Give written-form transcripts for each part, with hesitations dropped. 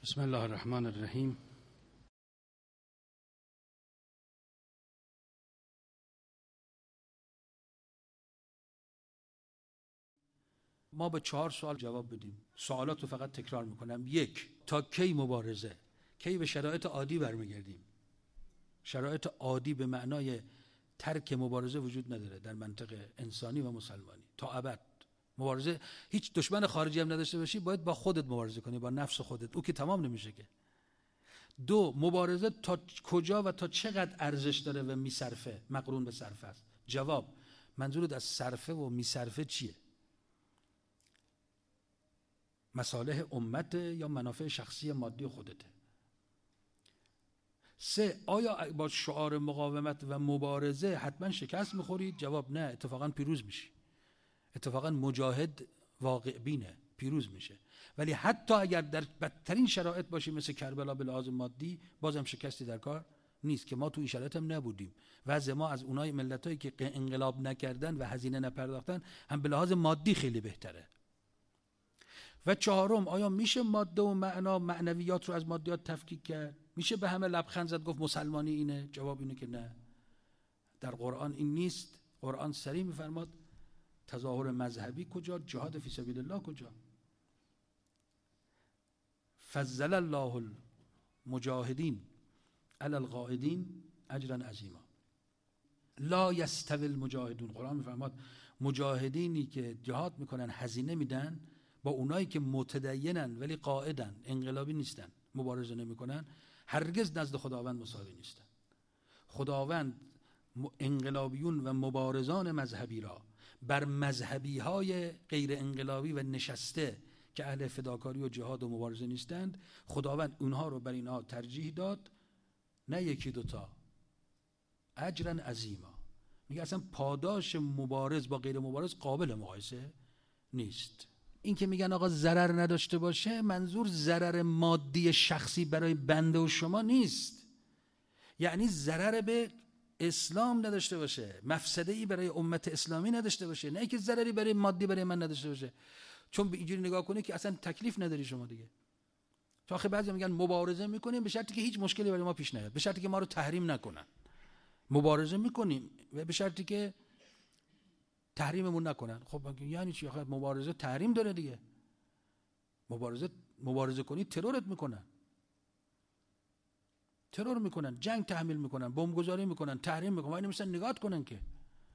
بسم الله الرحمن الرحیم. ما به 4 سوال جواب بدیم. سوالات رو فقط تکرار میکنم. 1. تا کی مبارزه؟ کی به شرایط عادی برمیگردیم؟ شرایط عادی به معنای ترک مبارزه وجود نداره در منطق انسانی و مسلمانی تا ابد. مبارزه، هیچ دشمن خارجی هم نداشته باشی باید با خودت مبارزه کنی، با نفس خودت. او که تمام نمیشه که. 2. مبارزه تا کجا و تا چقدر ارزش داره و میصرفه، مقرون به صرفه است. جواب: منظورت از صرفه و میصرفه چیه؟ مصالح امت یا منافع شخصی مادی خودته؟ 3. آیا با شعار مقاومت و مبارزه حتما شکست میخورید؟ جواب: نه، اتفاقا پیروز میشی. اتفاقا مجاهد واقع بینه، پیروز میشه. ولی حتی اگر در بدترین شرایط باشی مثل کربلا به لحاظ مادی، بازم شکستی در کار نیست که ما تو این شرایط هم نبودیم. وضع ما از اونای ملتایی که انقلاب نکردن و هزینه نپرداختن هم به لحاظ مادی خیلی بهتره. و 4. آیا میشه ماده و معنویات رو از مادیات تفکیک کرد؟ میشه به همه لبخند زد گفت مسلمانی اینه؟ جواب اینه که نه. در قرآن این نیست. قرآن صریح میفرماد تظاهر مذهبی کجا، جهاد فی سبیل الله کجا؟ فضل الله المجاهدین علی القاعدین اجرا عظیما. لا یستوی المجاهدون. قرآن میفرماد مجاهدینی که جهاد میکنن هزینه میدن با اونایی که متدینن ولی قاعدن، انقلابی نیستن، مبارزه نمیکنن، هرگز نزد خداوند مساوی نیستن. خداوند انقلابیون و مبارزان مذهبی را بر مذهبی های غیر انقلابی و نشسته که اهل فداکاری و جهاد و مبارزه نیستند، خداوند اونها رو بر اینها ترجیح داد، نه یکی دوتا، اجرا عظیما. میگه اصلا پاداش مبارز با غیر مبارز قابل مقایسه نیست. این که میگن آقا ضرر نداشته باشه، منظور ضرر مادی شخصی برای بنده و شما نیست، یعنی ضرر به اسلام نداشته باشه، مفسده‌ای برای امت اسلامی نداشته باشه، نه اینکه ضرری برای مادی برای من نداشته باشه. چون به اینجوری نگاه کنی که اصلا تکلیف نداری شما دیگه. تا آخه بعضی میگن مبارزه میکنیم به شرطی که هیچ مشکلی برای ما پیش نیاد، به شرطی که ما رو تحریم نکنن. مبارزه میکنیم و به شرطی که تحریممون نکنن. خب یعنی چی؟ آخه مبارزه تحریم داره دیگه. مبارزه کنی ترورت میکنن، ترور میکنن، جنگ تحمیل میکنن، بمبگذاری میکنن، تحریم میکنن. ولی مثلا نگاه کنن که.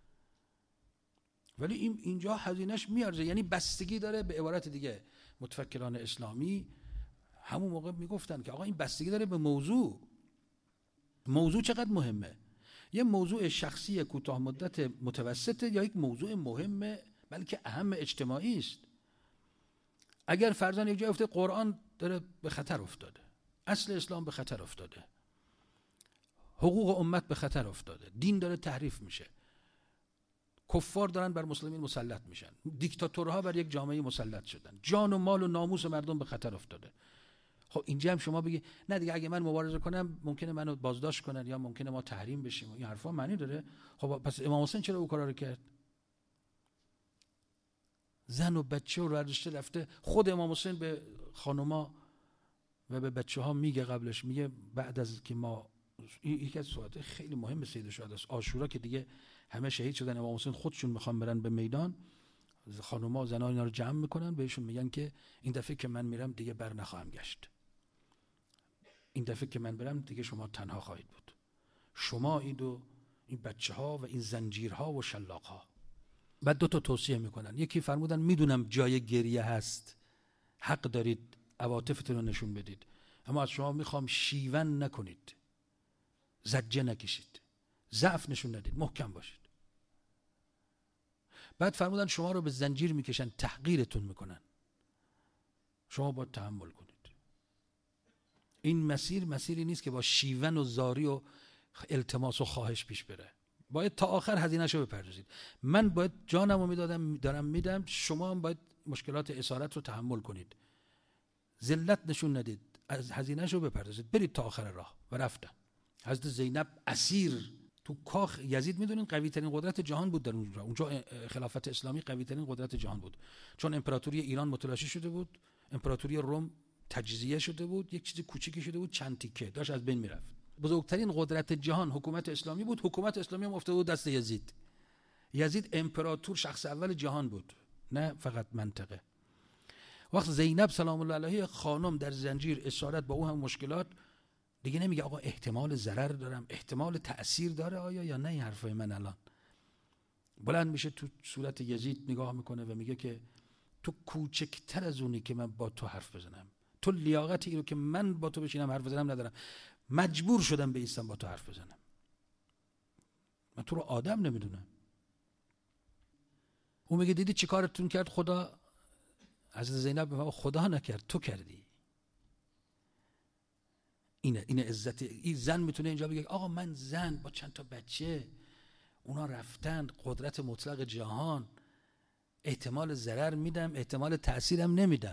ولی اینجا هزینه‌اش میارزه، یعنی بستگی داره. به عبارت دیگه متفکران اسلامی همون موقع میگفتن که آقا این بستگی داره به موضوع چقدر مهمه. یه موضوع شخصی کوتاه مدت متوسطه یا یک موضوع مهمه بلکه اهم اجتماعی است. اگر فرضاً یک جای افتاد قرآن داره به خطر افتاده، اصل اسلام به خطر افتاده، حقوق امت به خطر افتاده، دین داره تحریف میشه، کفار دارن بر مسلمین مسلط میشن، دیکتاتورها بر یک جامعه مسلط شدن، جان و مال و ناموس مردم به خطر افتاده. خب اینجا هم شما بگی نه دیگه اگه من مبارزه کنم ممکنه منو بازداشت کنن یا ممکنه ما تحریم بشیم. این حرفا معنی داره؟ خب پس امام حسین چرا او کارا رو کرد؟ زن و بچه رو برداشته رفته. خود امام حسین به خانوما و به بچه ها میگه، قبلش میگه بعد از که ما، یکی از سوالات خیلی مهم سید شهدا است، عاشورا که دیگه همه شهید شدن، امام حسین خودشون میخوان برن به میدان، خانوما و زنان اینا رو جمع میکنن، بهشون میگن که این دفعه که من میرم دیگه بر نخواهم گشت، این دفعه که من برم دیگه شما تنها خواهید بود، شما این بچه ها و این زنجیرها و شلاق ها. بعد 2 تا توصیه میکنن. یکی فرمودن میدونم جای گریه هست، حق دارید عواطفتون رو نشون بدید، اما از شما میخوام شیون نکنید، زجه نکشید، ضعف نشون ندید، محکم باشید. بعد فرمودن شما رو به زنجیر میکشن، تحقیرتون میکنن، شما باید تحمل کنید. این مسیری نیست که با شیون و زاری و التماس و خواهش پیش بره. باید تا آخر هزینه‌شو بپردازید. من باید جانمو میدادم، دارم میدم، شما هم باید مشکلات اسارت رو تحمل کنید، ذلت نشون ندید، از هزینه‌شو بپردازید، برید تا آخر راه. و رفتن. حضرت زینب اسیر تو کاخ یزید، میدونین قوی ترین قدرت جهان بود در اونجا خلافت اسلامی قوی ترین قدرت جهان بود، چون امپراتوری ایران متلاشی شده بود، امپراتوری روم تجزیه شده بود، یک چیز کوچیکی شده بود، چند تیکه داشت از بین میرفت. بزرگترین قدرت جهان حکومت اسلامی بود. حکومت اسلامی هم افتاده بود دست یزید. یزید امپراتور، شخص اول جهان بود، نه فقط منطقه. وقت زینب سلام الله علیها خانم در زنجیر، اسارت با او هم مشکلات، دیگه نمیگه آقا احتمال ضرر دارم، احتمال تأثیر داره آیا یا نه این حرفای من الان. بلند میشه تو صورت یزید نگاه میکنه و میگه که تو کوچکتر از اونی که من با تو حرف بزنم، تو لیاقتی رو که من با تو بشینم حرف بزنم ندارم، مجبور شدم به ایستم با تو حرف بزنم، من تو رو آدم نمیدونم. اون میگه دیدی چی کارتون کرد خدا؟ حضرت زینب میگه خدا نکرد، تو کردی. این عزت. این زن میتونه اینجا بگه آقا من زن با چند تا بچه، اونا رفتن، قدرت مطلق جهان، احتمال ضرر میدم، احتمال تأثیرم نمیدم.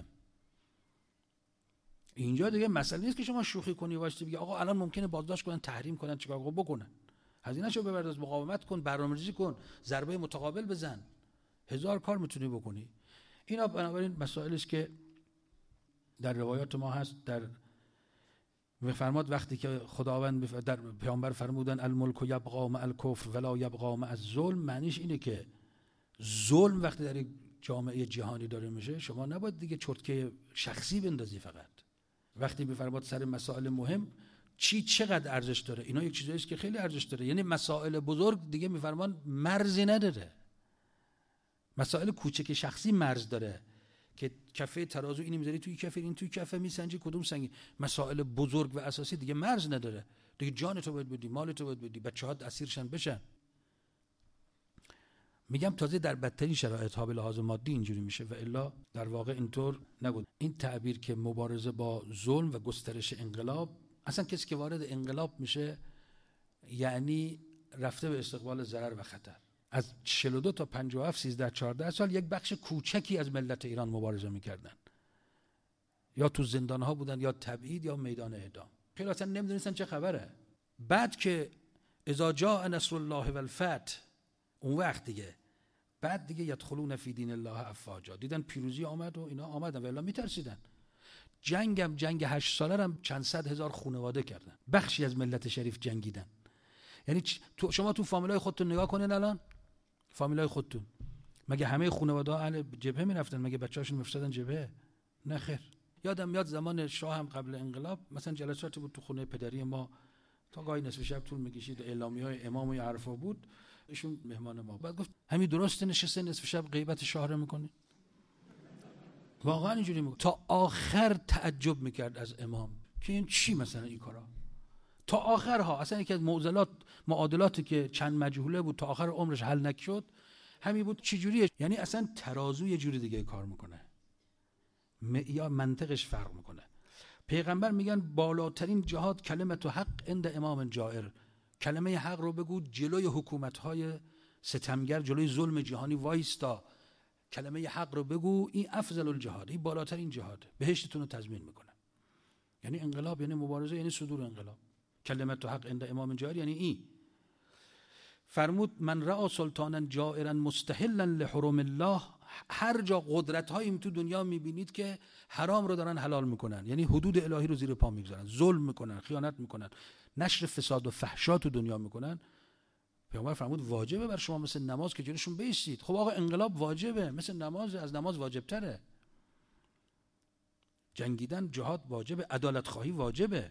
اینجا دیگه مسئله نیست که شما شوخی کنی واسه بگی آقا الان ممکنه بازداشت کنن، تحریم کنن، چیکار بکنن، هزینه‌شو ببرد، مقاومت کن، برنامه‌ریزی کن، ضربه متقابل بزن، هزار کار میتونی بکنی. اینا بنابراین مسائلی است که در روایات ما هست. در میفرماد وقتی که خداوند در پیامبر فرمودن الملک یبقی مع الکفر ولا یبقی مع الظلم، معنیش اینه که ظلم وقتی در یک جامعه جهانی داره میشه، شما نباید دیگه چرتکه شخصی بندازی. فقط وقتی میفرماد سر مسائل مهم چی چقدر ارزش داره، اینا یک چیزایی است که خیلی ارزش داره. یعنی مسائل بزرگ دیگه میفرمان مرزی نداره، مسائل کوچک شخصی مرز داره که کفه ترازو اینی میذاری توی کفه، این توی کفه میسنجی کدوم سنگی. مسائل بزرگ و اساسی دیگه مرز نداره، دیگه جان تو باید بدی، مال تو باید بدی، بچه‌ها اسیرشن بشن. میگم تازه در بدترین شرایط ها به لحاظ مادی اینجوری میشه و الا در واقع اینطور نبود. این تعبیر که مبارزه با ظلم و گسترش انقلاب، اصلا کسی که وارد انقلاب میشه یعنی رفته به استقبال ضرر و خطر. از 42 تا 57 13 14 سال یک بخش کوچکی از ملت ایران مبارزه میکردن، یا تو زندان ها بودن یا تبعید یا میدان اعدام. خیلی اصلا نمیدونستن چه خبره. بعد که اذا جاء نصر الله والفتح، اون وقت دیگه بعد دیگه یدخلون فی دین الله افواجا، دیدن پیروزی آمد و اینا آمدن و الا میترسیدن. جنگ 8 ساله هم چند صد هزار خانواده کردن، بخشی از ملت شریف جنگیدن. یعنی شما تو فامیلای خودتون نگاه کنین، الان فامیلای خودتون مگه همه خانواده ها اهل جبهه میرفتن؟ مگه بچه‌هاشون میفرستادن جبهه؟ نه خیر. یادم میاد زمان شاه هم قبل انقلاب مثلا جلساتی بود تو خونه پدری ما، تا گاهی نصف شب طول می‌کشید، اعلامیه‌های امام و حرفا بود. ایشون مهمان ما بعد گفت همین درسته نشسته نصف شب غیبت شاه رو میکنه؟ واقعا اینجوری میگه. تا آخر تعجب میکرد از امام که این چی مثلا این کارا، تا آخرها. اصلا یکی از معادلاتی که چند مجهوله بود تا آخر عمرش حل نشد همین بود. چه جوریه؟ یعنی اصلا ترازو یه جوری دیگه کار میکنه، یا منطقش فرق میکنه. پیغمبر میگن بالاترین جهاد کلمت حق عند امام جائر، کلمه حق رو بگو جلوی حکومت‌های ستمگر، جلوی ظلم جهانی وایستا، کلمه حق رو بگو، این افضل الجهاد، این بالاترین جهاد، بهشتتون رو تضمین میکنه. یعنی انقلاب یعنی مبارزه، یعنی صدور انقلاب. کلمت حق عند امام جائر یعنی این. فرمود من رأى سلطانا جائرا مستحلا لحرم الله، هر جا قدرت هایی تو دنیا میبینید که حرام رو دارن حلال میکنن، یعنی حدود الهی رو زیر پا میگذارن، ظلم میکنن، خیانت میکنن، نشر فساد و فحشا تو دنیا میکنن، پیامبر فرمود واجبه بر شما مثل نماز که جلوشون بایستید. خب آقا انقلاب واجبه، مثل نماز، از نماز واجبتره. جنگیدن، جهاد واجبه، عدالت خواهی واجبه.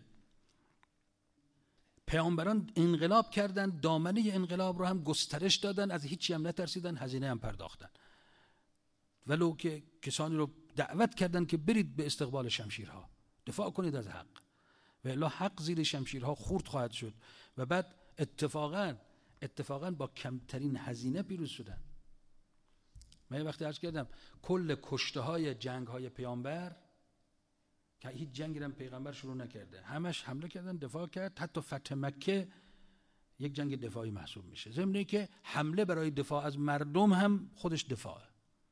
پیامبران انقلاب کردن، دامنه انقلاب رو هم گسترش دادن، از هیچی هم نترسیدن، هزینه هم پرداختن. ولو که کسانی رو دعوت کردن که برید به استقبال شمشیرها، دفاع کنید از حق، و الا حق زیر شمشیرها خورد خواهد شد. و بعد اتفاقاً با کمترین هزینه پیروز شدن. من یه وقتی عرض کردم کل کشته های جنگ های پیامبر که هیچ جنگی هم پیغمبر شروع نکرده، همش حمله کردن، دفاع کرد. حتی فتح مکه یک جنگ دفاعی محسوب میشه، ضمن اینکه حمله برای دفاع از مردم هم خودش دفاعه.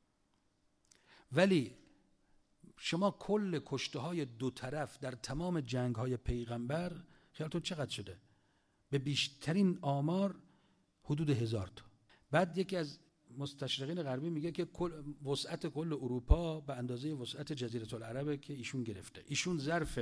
ولی شما کل کشته های دو طرف در تمام جنگ های پیغمبر خیالتون چقدر شده؟ به بیشترین آمار حدود 1000 تا. بعد یکی از مستشرقین غربی میگه که وسعت کل اروپا به اندازه وسعت جزیره العربه که ایشون گرفته. ایشون ظرف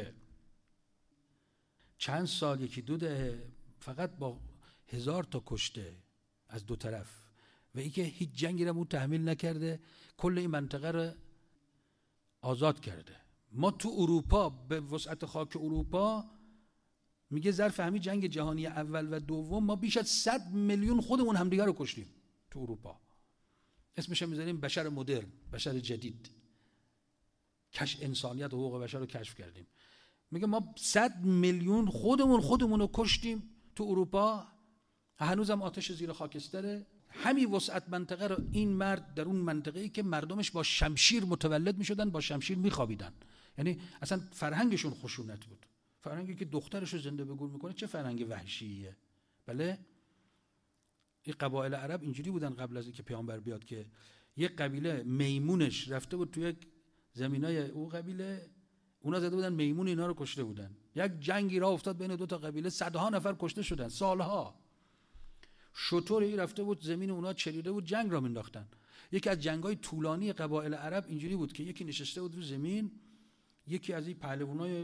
چند سال، یکی دو دهه، فقط با 1000 تا کشته از دو طرف و اینکه هیچ جنگی رو تحمیل نکرده، کل این منطقه رو آزاد کرده. ما تو اروپا به وسعت خاک اروپا میگه ظرف همین جنگ جهانی اول و دوم ما بیش از 100 میلیون خودمون همدیگه رو کشتیم تو اروپا. اسمش میذاریم بشر مدرن، بشر جدید. انسانیت و حقوق بشر رو کشف کردیم. میگه ما 100 میلیون خودمون رو کشتیم تو اروپا، هنوزم آتش زیر خاکستره. همین وسعت منطقه رو این مرد در اون منطقه‌ای که مردمش با شمشیر متولد میشدن، با شمشیر میخوابیدن. یعنی اصلا فرهنگشون خشونت بود. فرهنگی که دخترش رو زنده به گور میکنه چه فرهنگ وحشیه. بله، این قبایل عرب اینجوری بودن قبل از اینکه پیامبر بیاد، که یک قبیله میمونش رفته بود تو یک زمینای او قبیله، اونا زده بودن میمون اینا رو کشته بودن. یک جنگی راه افتاد بین دو تا قبیله، صدها نفر کشته شدن، سالها. شطوری رفته بود زمین اونا چریده بود، جنگ را مینداختن. یکی از جنگ‌های طولانی قبایل عرب اینجوری بود که یکی نشسته بود رو زمین، یکی از این پهلوانای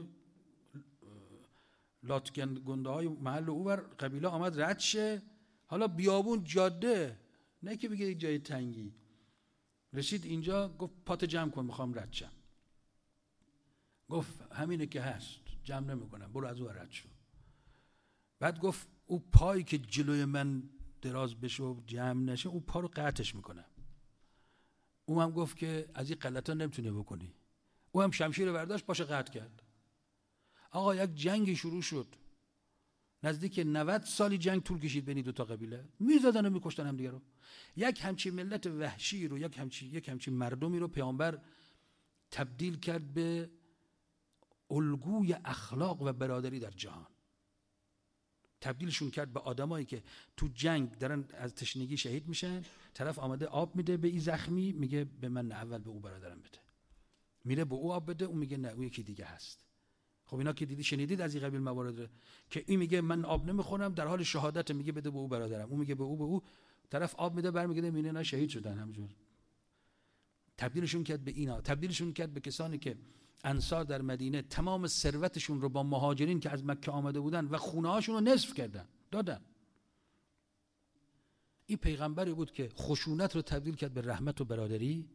لاتگن گنده های محل اوور قبیله آمد رد شه، حالا بیابون جاده، نه که بگه یک جای تنگی. رسید اینجا گفت پات جمع کن میخوام رد شم. گفت همینه که هست، جمع نمیکنم، برو از اون رد شو. بعد گفت او پایی که جلوی من دراز بشه و جمع نشه، او پا رو قطعش میکنم. او هم گفت که از این غلطا نمیتونه بکنی. او هم شمشیر برداشت پاش قطع کرد. آقا یک جنگی شروع شد، نزدیک 90 سالی جنگ طول کشید بین دو تا قبیله، میزدن و میکشتن هم دیگه رو. یک همچین ملت وحشی رو، یک همچین مردمی رو پیامبر تبدیل کرد به الگوی اخلاق و برادری در جهان. تبدیلشون کرد به آدمایی که تو جنگ دارن از تشنگی شهید میشن، طرف آمده آب میده به این زخمی، میگه به من نه، اول به او برادرم بده. میره به او آب بده، اون میگه نه، اون یکی دیگه هست. خب اینا که شنیدید از این قبیل موارد که این میگه من آب نمیخورم، در حال شهادت میگه بده به او برادرم، اون میگه به او، طرف آب میده برمیگرده میبینه اینا شهید شدن همونجور. تبدیلشون کرد به اینا، تبدیلشون کرد به کسانی که انصار در مدینه تمام ثروتشون رو با مهاجرین که از مکه آمده بودن و خونه هاشون رو نصف کردن، دادن. این پیغمبری بود که خشونت رو تبدیل کرد به رحمت و برادری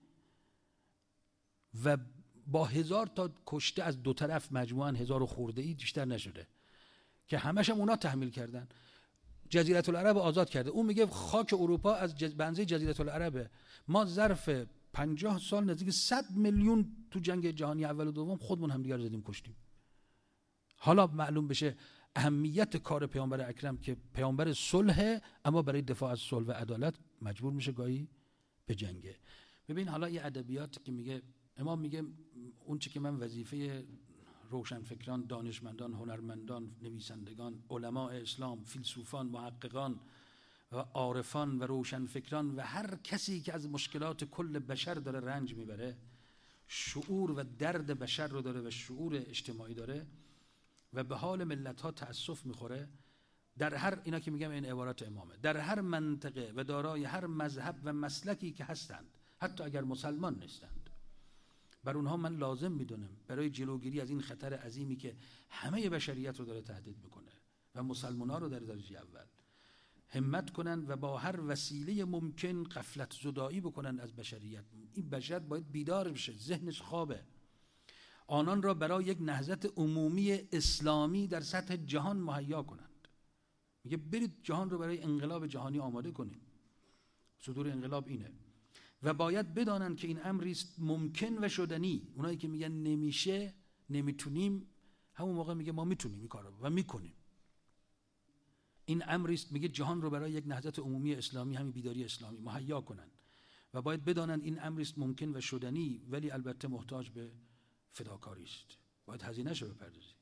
و با 1000 تا کشته از دو طرف، مجموعاً 1000 خورده‌ای بیشتر نشده که همش هم اونا تحمیل کردن. جزیره العرب آزاد کرده. اون میگه خاک اروپا از بنزه جزیره العربه. ما ظرف 50 سال نزدیک 100 میلیون تو جنگ جهانی اول و دوم خودمون هم دیگه رو زدیم کشتیم. حالا معلوم بشه اهمیت کار پیامبر اکرم که پیامبر صلح، اما برای دفاع از صلح و عدالت مجبور میشه گاهی به جنگه. ببین حالا یه ادبیات که میگه امام، میگه اون چه که من وظیفه روشنفکران، دانشمندان، هنرمندان، نویسندگان، علماء اسلام، فیلسوفان، محققان و عارفان و روشنفکران و هر کسی که از مشکلات کل بشر داره رنج میبره، شعور و درد بشر رو داره و شعور اجتماعی داره و به حال ملت ها تأسف میخوره، در هر، اینا که میگم این عبارات امامه، در هر منطقه و دارای هر مذهب و مسلکی که هستند، حتی اگر مسلمان نیستند، بر اونها من لازم میدونم برای جلوگیری از این خطر عظیمی که همه بشریت رو داره تهدید میکنه و مسلمان ها رو در درجه اول، همت کنن و با هر وسیله ممکن غفلت زدایی بکنن از بشریت. این بشر باید بیدار بشه، ذهنش خوابه. آنان را برای یک نهضت عمومی اسلامی در سطح جهان مهیا کنند. میگه برید جهان رو برای انقلاب جهانی آماده کنید. صدور انقلاب اینه و باید بدانند که این امری است ممکن و شدنی. اونایی که میگن نمیشه، نمیتونیم، همون موقع میگه ما میتونیم این کارو و میکنیم. این امری است، میگه جهان رو برای یک نهضت عمومی اسلامی، همین بیداری اسلامی مهیا کنند و باید بدانند این امری است ممکن و شدنی، ولی البته محتاج به فداکاری است. باید هزینه شو بپردازی.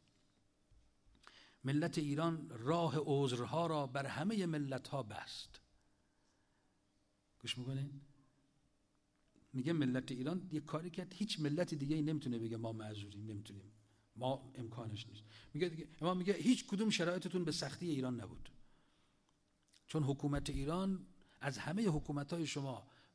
ملت ایران راه عذرها را بر همه ملت ها بست. گوش میکنین؟ میگه ملت ایران یک کاری کرد هیچ ملت دیگه ای نمیتونه بگه ما معذوریم، نمیتونیم، ما امکانش نیست. میگه هیچ کدوم شرایطتون به سختی ایران نبود، چون حکومت ایران از همه حکومت‌های شما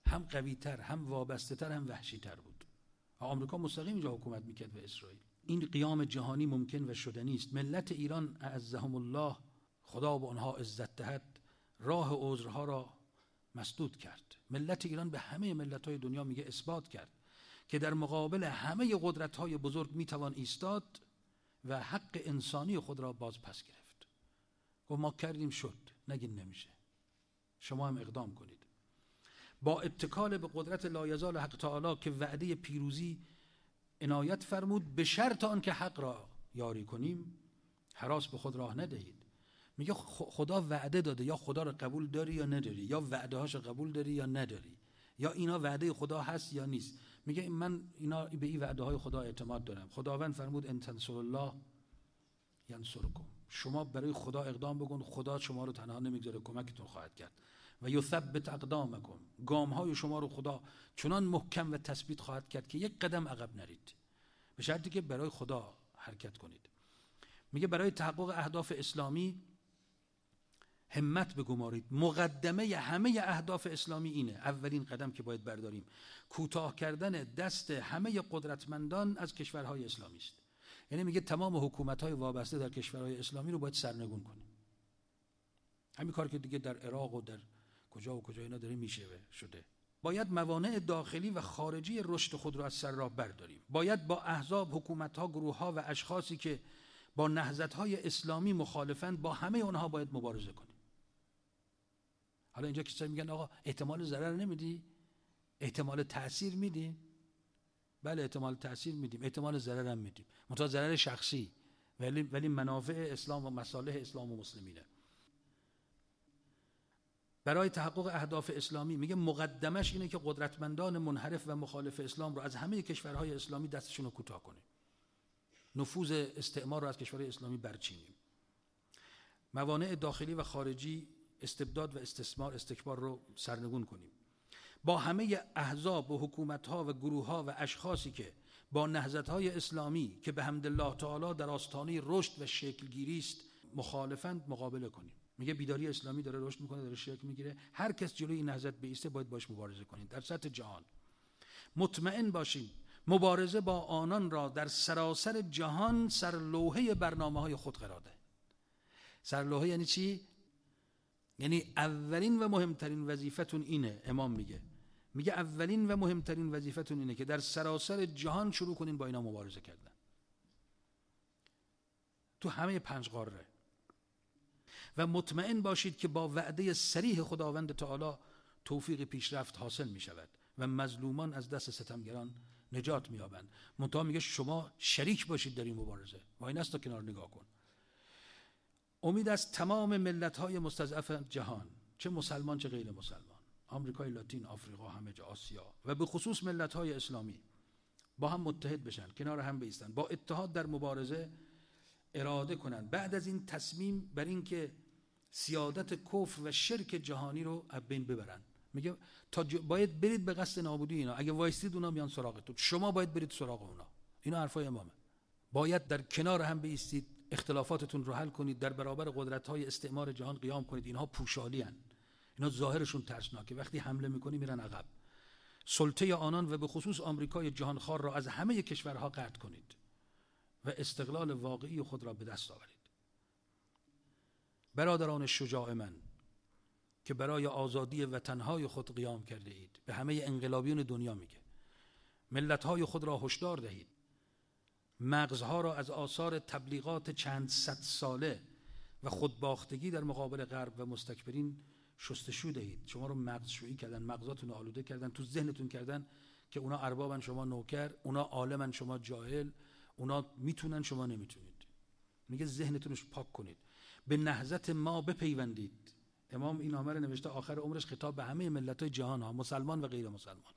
هم قوی‌تر، هم وابسته‌تر، هم وحشی‌تر بود. آمریکا مستقیم اینجا حکومت میکرد به اسرائیل. این قیام جهانی ممکن و شدنی است. ملت ایران اعزهم الله، خدا به آنها عزت دهد، راه عذرها را مسدود کرد. ملت ایران به همه ملت‌های دنیا میگه اثبات کرد که در مقابل همه قدرت‌های بزرگ میتوان ایستاد و حق انسانی خود را باز پس گرفت. گفت ما کردیم شد، نگین نمیشه، شما هم اقدام کنید. با اتکال به قدرت لایزال حق تعالی که وعده پیروزی عنایت فرمود، به شرط آن که حق را یاری کنیم هراس به خود راه ندهید. میگه خدا وعده داده، یا خدا را قبول داری یا نداری، یا وعده هاش قبول داری یا نداری، یا اینا وعده خدا هست یا نیست. میگه من اینا به این وعده های خدا اعتماد دارم. خداوند فرمود ان تنصروا الله ینصرکم، شما برای خدا اقدام بکن، خدا شما رو تنها نمیگذاره، کمکتون خواهد کرد. و یثبت اقدامکم، گام های شما رو خدا چنان محکم و تثبیت خواهد کرد که یک قدم عقب نرید، به شرطی که برای خدا حرکت کنید. میگه برای تحقق اهداف اسلامی همت بگمارید. مقدمه همه اهداف اسلامی اینه، اولین قدم که باید برداریم کوتاه کردن دست همه قدرتمندان از کشورهای اسلامی است. یعنی میگه تمام حکومت‌های وابسته در کشورهای اسلامی رو باید سرنگون کنیم. همین کار که دیگه در عراق و در کجا و کجا اینا داره میشه و شده. باید موانع داخلی و خارجی رشد خود را از سر راه برداریم. باید با احزاب، حکومت‌ها، گروه‌ها و اشخاصی که با نهضت‌های اسلامی مخالفند، با همه اونها باید مبارزه کنیم. حالا اینجا کسایی میگن آقا احتمال ضرر نمیدی؟ احتمال تأثیر میدی؟ بله احتمال تأثیر میدیم، احتمال ضرر هم میدیم، منتها ضرر شخصی، ولی منافع اسلام و مصالح اسلام و مسلمینه. برای تحقق اهداف اسلامی میگه مقدمش اینه که قدرتمندان منحرف و مخالف اسلام رو از همه کشورهای اسلامی دستشون رو کوتاه کنیم، نفوذ استعمار رو از کشورهای اسلامی برچینیم. موانع داخلی و خارجی، استبداد و استثمار، استکبار رو سرنگون کنیم. با همه احزاب و حکومت‌ها و گروه‌ها و اشخاصی که با نهضت‌های اسلامی که به حمدالله تعالی در آستانه رشد و شکلگیری است مخالفند مقابله کنیم. میگه بیداری اسلامی داره رشد میکنه، داره شکل میگیره، هر کس جلوی این نهضت بیسته باید باش مبارزه کنیم در سطح جهان. مطمئن باشین مبارزه با آنان را در سراسر جهان سرلوحه برنامه‌های خود قرار دهید. سرلوحه یعنی چی؟ یعنی اولین و مهمترین وظیفتون اینه. امام میگه اولین و مهمترین وظیفتون اینه که در سراسر جهان شروع کنین با اینا مبارزه کردن، تو همه 5 قاره. و مطمئن باشید که با وعده صریح خداوند تعالی توفیق پیشرفت حاصل می شود و مظلومان از دست ستمگران نجات می یابند. منتها میگه شما شریک باشید در این مبارزه. و این است تا کنار نگاه کن. امید از تمام ملت‌های مستضعف جهان، چه مسلمان چه غیر مسلمان، آمریکای لاتین، آفریقا، همه جا، آسیا و به خصوص ملت‌های اسلامی با هم متحد بشن، کنار هم بایستن، با اتحاد در مبارزه اراده کنند بعد از این تصمیم بر این که سیادت کفر و شرک جهانی رو از بین ببرن. میگه باید برید به قصد نابودی اینا، اگه وایستید اونا میان سراغتون، شما باید برید سراغ اونا. اینا حرفای امامه. باید در کنار هم بایستید، اختلافاتتون رو حل کنید، در برابر قدرت‌های استعمار جهان قیام کنید. اینها پوشالی هستند، اینا ظاهرشون ترسناکه، وقتی حمله میکنی میرن عقب. سلطه آنان و به خصوص آمریکای جهانخوار را از همه کشورها قطع کنید و استقلال واقعی خود را به دست آورید. برادران شجاع من که برای آزادی وطنهای خود قیام کرده اید، به همه انقلابیون دنیا میگه ملتهای خود را هشدار دهید، مغزها را از آثار تبلیغات چند صد ساله و خودباختگی در مقابل غرب و مستکبرین شستشو دهید. شما رو مغزشویی کردن، مغزاتون رو آلوده کردن، تو ذهنتون کردن که اونا اربابن شما نوکر، اونا عالمن شما جاهل، اونا میتونن شما نمیتونید. میگه ذهنتون رو پاک کنید، به نهضت ما بپیوندید. امام این نامه رو نوشته آخر عمرش، خطاب به همه ملت‌های جهان ها، مسلمان و غیر مسلمان.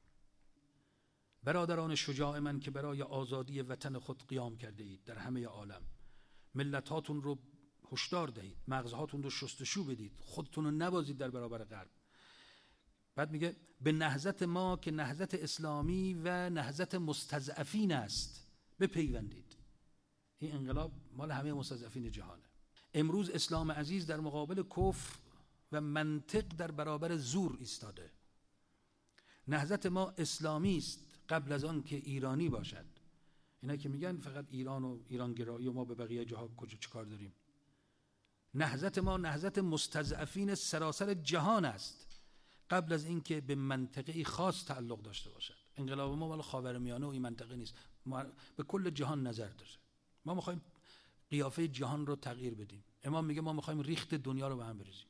برادران شجاع من که برای آزادی وطن خود قیام کرده اید در همه عالم، ملت‌هاتون رو هشدار دهید، مغزهاتون رو شستشو بدید، خودتون رو نبازید در برابر غرب. بعد میگه به نهضت ما که نهضت اسلامی و نهضت مستضعفین است بپیوندید. این انقلاب مال همه مستضعفین جهانه. امروز اسلام عزیز در مقابل کفر و منطق در برابر زور ایستاده. نهضت ما اسلامی است قبل از آن که ایرانی باشد. اینا که میگن فقط ایران و ایرانگرایی و ما به بقیه جاها کجا چیکار داریم. نهضت ما نهضت مستضعفین سراسر جهان است قبل از اینکه به منطقه خاص تعلق داشته باشد. انقلاب ما مال خاورمیانه و این منطقه نیست، به کل جهان نظر داره. ما میخوایم قیافه جهان رو تغییر بدیم. امام میگه ما میخوایم ریخت دنیا رو به هم بریزیم.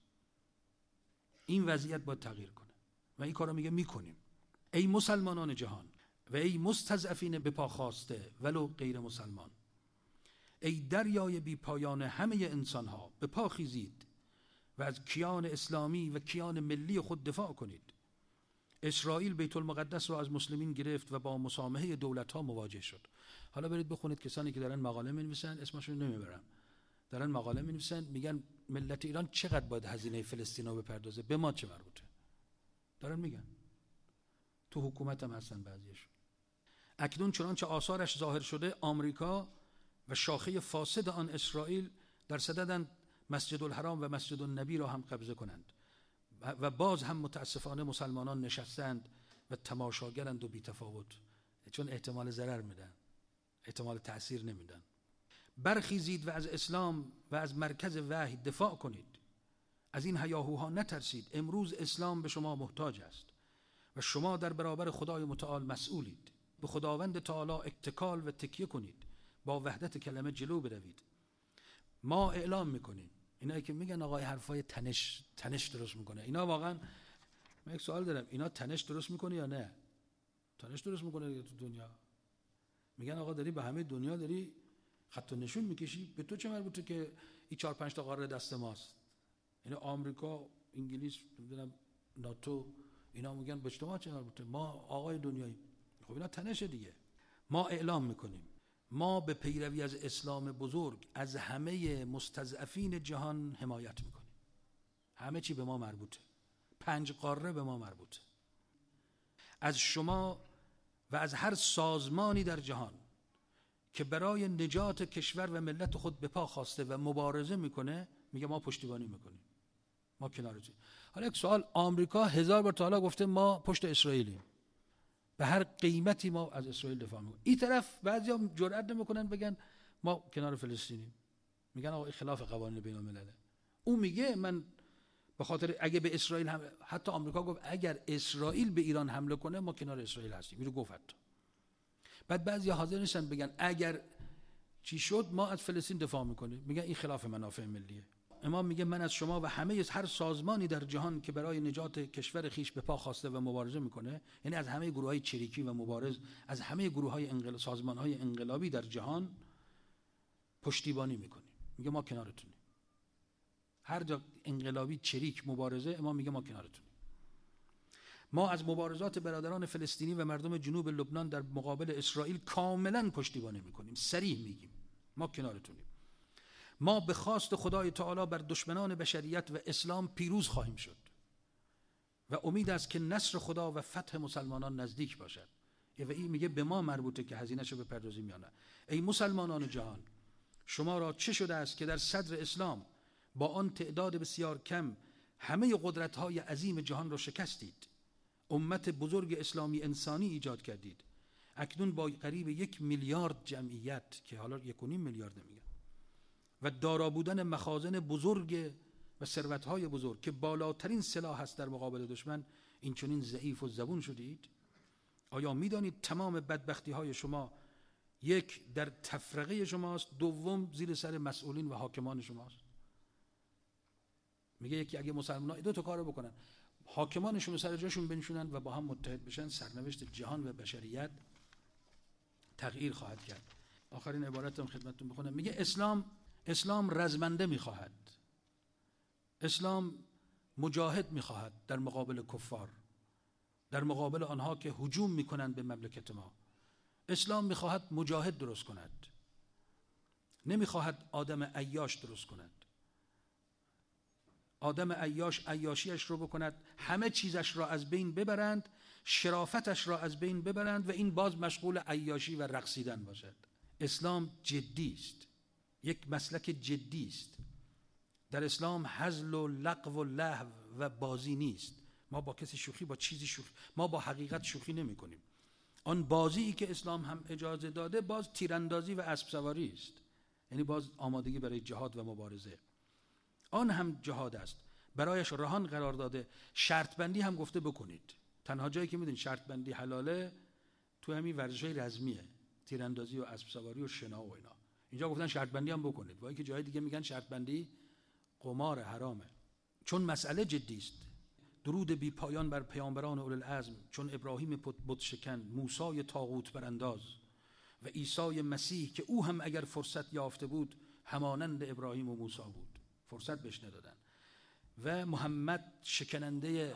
این وضعیت باید تغییر کنه و این کارو میگه میکنیم. ای مسلمانان جهان و ای مستضعفین به پا خواسته ولو غیر مسلمان، ای دریای بی پایان همه انسان ها، به پا خیزید و از کیان اسلامی و کیان ملی خود دفاع کنید. اسرائیل بیت المقدس را از مسلمین گرفت و با مسامحه دولت ها مواجه شد. حالا برید بخونید کسانی که دارن مقاله می‌نویسن، اسمشون نمیبرم، دارن مقاله می‌نویسن میگن ملت ایران چقدر باید هزینه فلسطین رو بپردازه، به ما چه مربوطه. دارن میگن، تو حکومت هم هستن بعضیشون. اکنون چنانچه آثارش ظاهر شده، آمریکا و شاخه فاسد آن اسرائیل در صددند مسجد الحرام و مسجد النبی را هم قبضه کنند و باز هم متاسفانه مسلمانان نشستند و تماشاگرند و بی‌تفاوت، چون احتمال ضرر میدن، احتمال تأثیر نمیدن. برخیزید و از اسلام و از مرکز وحی دفاع کنید. از این هیاهوها نترسید. امروز اسلام به شما محتاج است و شما در برابر خدای متعال مسئولید. به خداوند تعالی اتکال و تکیه کنید، با وحدت کلمه جلو بروید. ما اعلام میکنیم. اینا که میگن آقای حرفای تنش درست میکنه، اینا واقعا، من یک سوال دارم، اینا تنش درست میکنه یا نه؟ تنش درست میکنه تو دنیا. میگن آقا داری به همه دنیا داری خط و نشون میکشی، به تو چه مربوطه که این 4-5 تا قاره دست ماست؟ یعنی آمریکا، انگلیس، نمیدونم ناتو، اینا میگن به شما چه مربوطه، ما آقای دنیایی. خب اینا تنشه دیگه. ما اعلام میکنیم ما به پیروی از اسلام بزرگ از همه مستضعفین جهان حمایت میکنیم. همه چی به ما مربوطه، 5 قاره به ما مربوطه. از شما و از هر سازمانی در جهان که برای نجات کشور و ملت خود به پا خواسته و مبارزه میکنه، میگه ما پشتیبانی میکنیم، ما کنارتیم. حالا یک سوال، آمریکا 1000 بار تا حالا گفته ما پشت اسرائیلیم، به هر قیمتی ما از اسرائیل دفاع میکنیم. این طرف بعضیا جرئت نمیکنن بگن ما کنار فلسطینیم، میگن آقا این خلاف قوانین بین الملله. اون میگه من به خاطر اگه به اسرائیل هم، حتی آمریکا گفت اگر اسرائیل به ایران حمله کنه ما کنار اسرائیل هستیم، اینو گفت. بعد بعضیا حاضر نیستن بگن اگر چی شد ما از فلسطین دفاع میکنیم، میگن این خلاف منافع ملیه. امام میگه من از شما و همه هر سازمانی در جهان که برای نجات کشور خیش به پا خواسته و مبارزه میکنه، یعنی از همه گروه‌های چریکی و مبارز، از همه گروه‌های سازمان‌های انقلابی در جهان پشتیبانی میکنیم. میگه ما کنارتونیم. هر جا انقلابی، چریک، مبارزه، امام میگه ما کنارتونیم. ما از مبارزات برادران فلسطینی و مردم جنوب لبنان در مقابل اسرائیل کاملا پشتیبانی میکنیم. صریح میگیم ما کنارتونیم. ما به خواست خدای تعالی بر دشمنان بشریت و اسلام پیروز خواهیم شد و امید است که نصر خدا و فتح مسلمانان نزدیک باشد. و این میگه به ما مربوطه که هزینه‌شو بپردازیم یا نه. ای مسلمانان جهان، شما را چه شده است که در صدر اسلام با آن تعداد بسیار کم همه قدرت‌های عظیم جهان را شکستید؟ امت بزرگ اسلامی انسانی ایجاد کردید. اکنون با قریب 1 میلیارد جمعیت، که حالا 1.5 میلیارد میگن، و دارا بودن مخازن بزرگ و ثروت‌های بزرگ که بالاترین سلاح است در مقابل دشمن، این چنین ضعیف و زبون شدید؟ آیا می‌دانید تمام بدبختی‌های شما، 1 در تفرقه شماست، 2 زیر سر مسئولین و حاکمان شماست؟ میگه یکی اگه مسلمان‌ها 2 تا کارو بکنن، حاکمانشون سر جاشون بنشونن و با هم متحد بشن، سرنوشت جهان و بشریت تغییر خواهد کرد. آخرین عبارتم خدمتتون بخونم. میگه اسلام رزمنده میخواهد، اسلام مجاهد میخواهد در مقابل کفار، در مقابل آنها که هجوم میکنند به مملکت ما. اسلام میخواهد مجاهد درست کند، نمیخواهد آدم عیاش درست کند. آدم عیاش عیاشیش رو بکند، همه چیزش را از بین ببرند، شرافتش را از بین ببرند و این باز مشغول عیاشی و رقصیدن باشد. اسلام جدی است، یک مسلک جدی است. در اسلام هزل و لغو و لهو و بازی نیست. ما با کسی شوخی، با چیزی شوخی، ما با حقیقت شوخی نمی کنیم. آن بازی که اسلام هم اجازه داده باز تیراندازی و اسب سواری است، یعنی باز آمادگی برای جهاد و مبارزه. آن هم جهاد است، برایش رهان قرار داده. شرط بندی هم گفته بکنید. تنها جایی که میدونید شرط بندی حلاله تو همین ورزش‌های رزمیه، تیراندازی و اسب سواری و شنا و اینا. اینجا گفتن شرط بندی هم بکنید، وای که جای دیگه میگن شرط بندی قمار حرامه. چون مسئله جدی است. درود بی پایان بر پیامبران اولوالعزم، چون ابراهیم بت شکن، موسی طاغوت برانداز و عیسی مسیح که او هم اگر فرصت یافته بود همانند ابراهیم و موسی بود، فرصت بهش ندادن. و محمد شکننده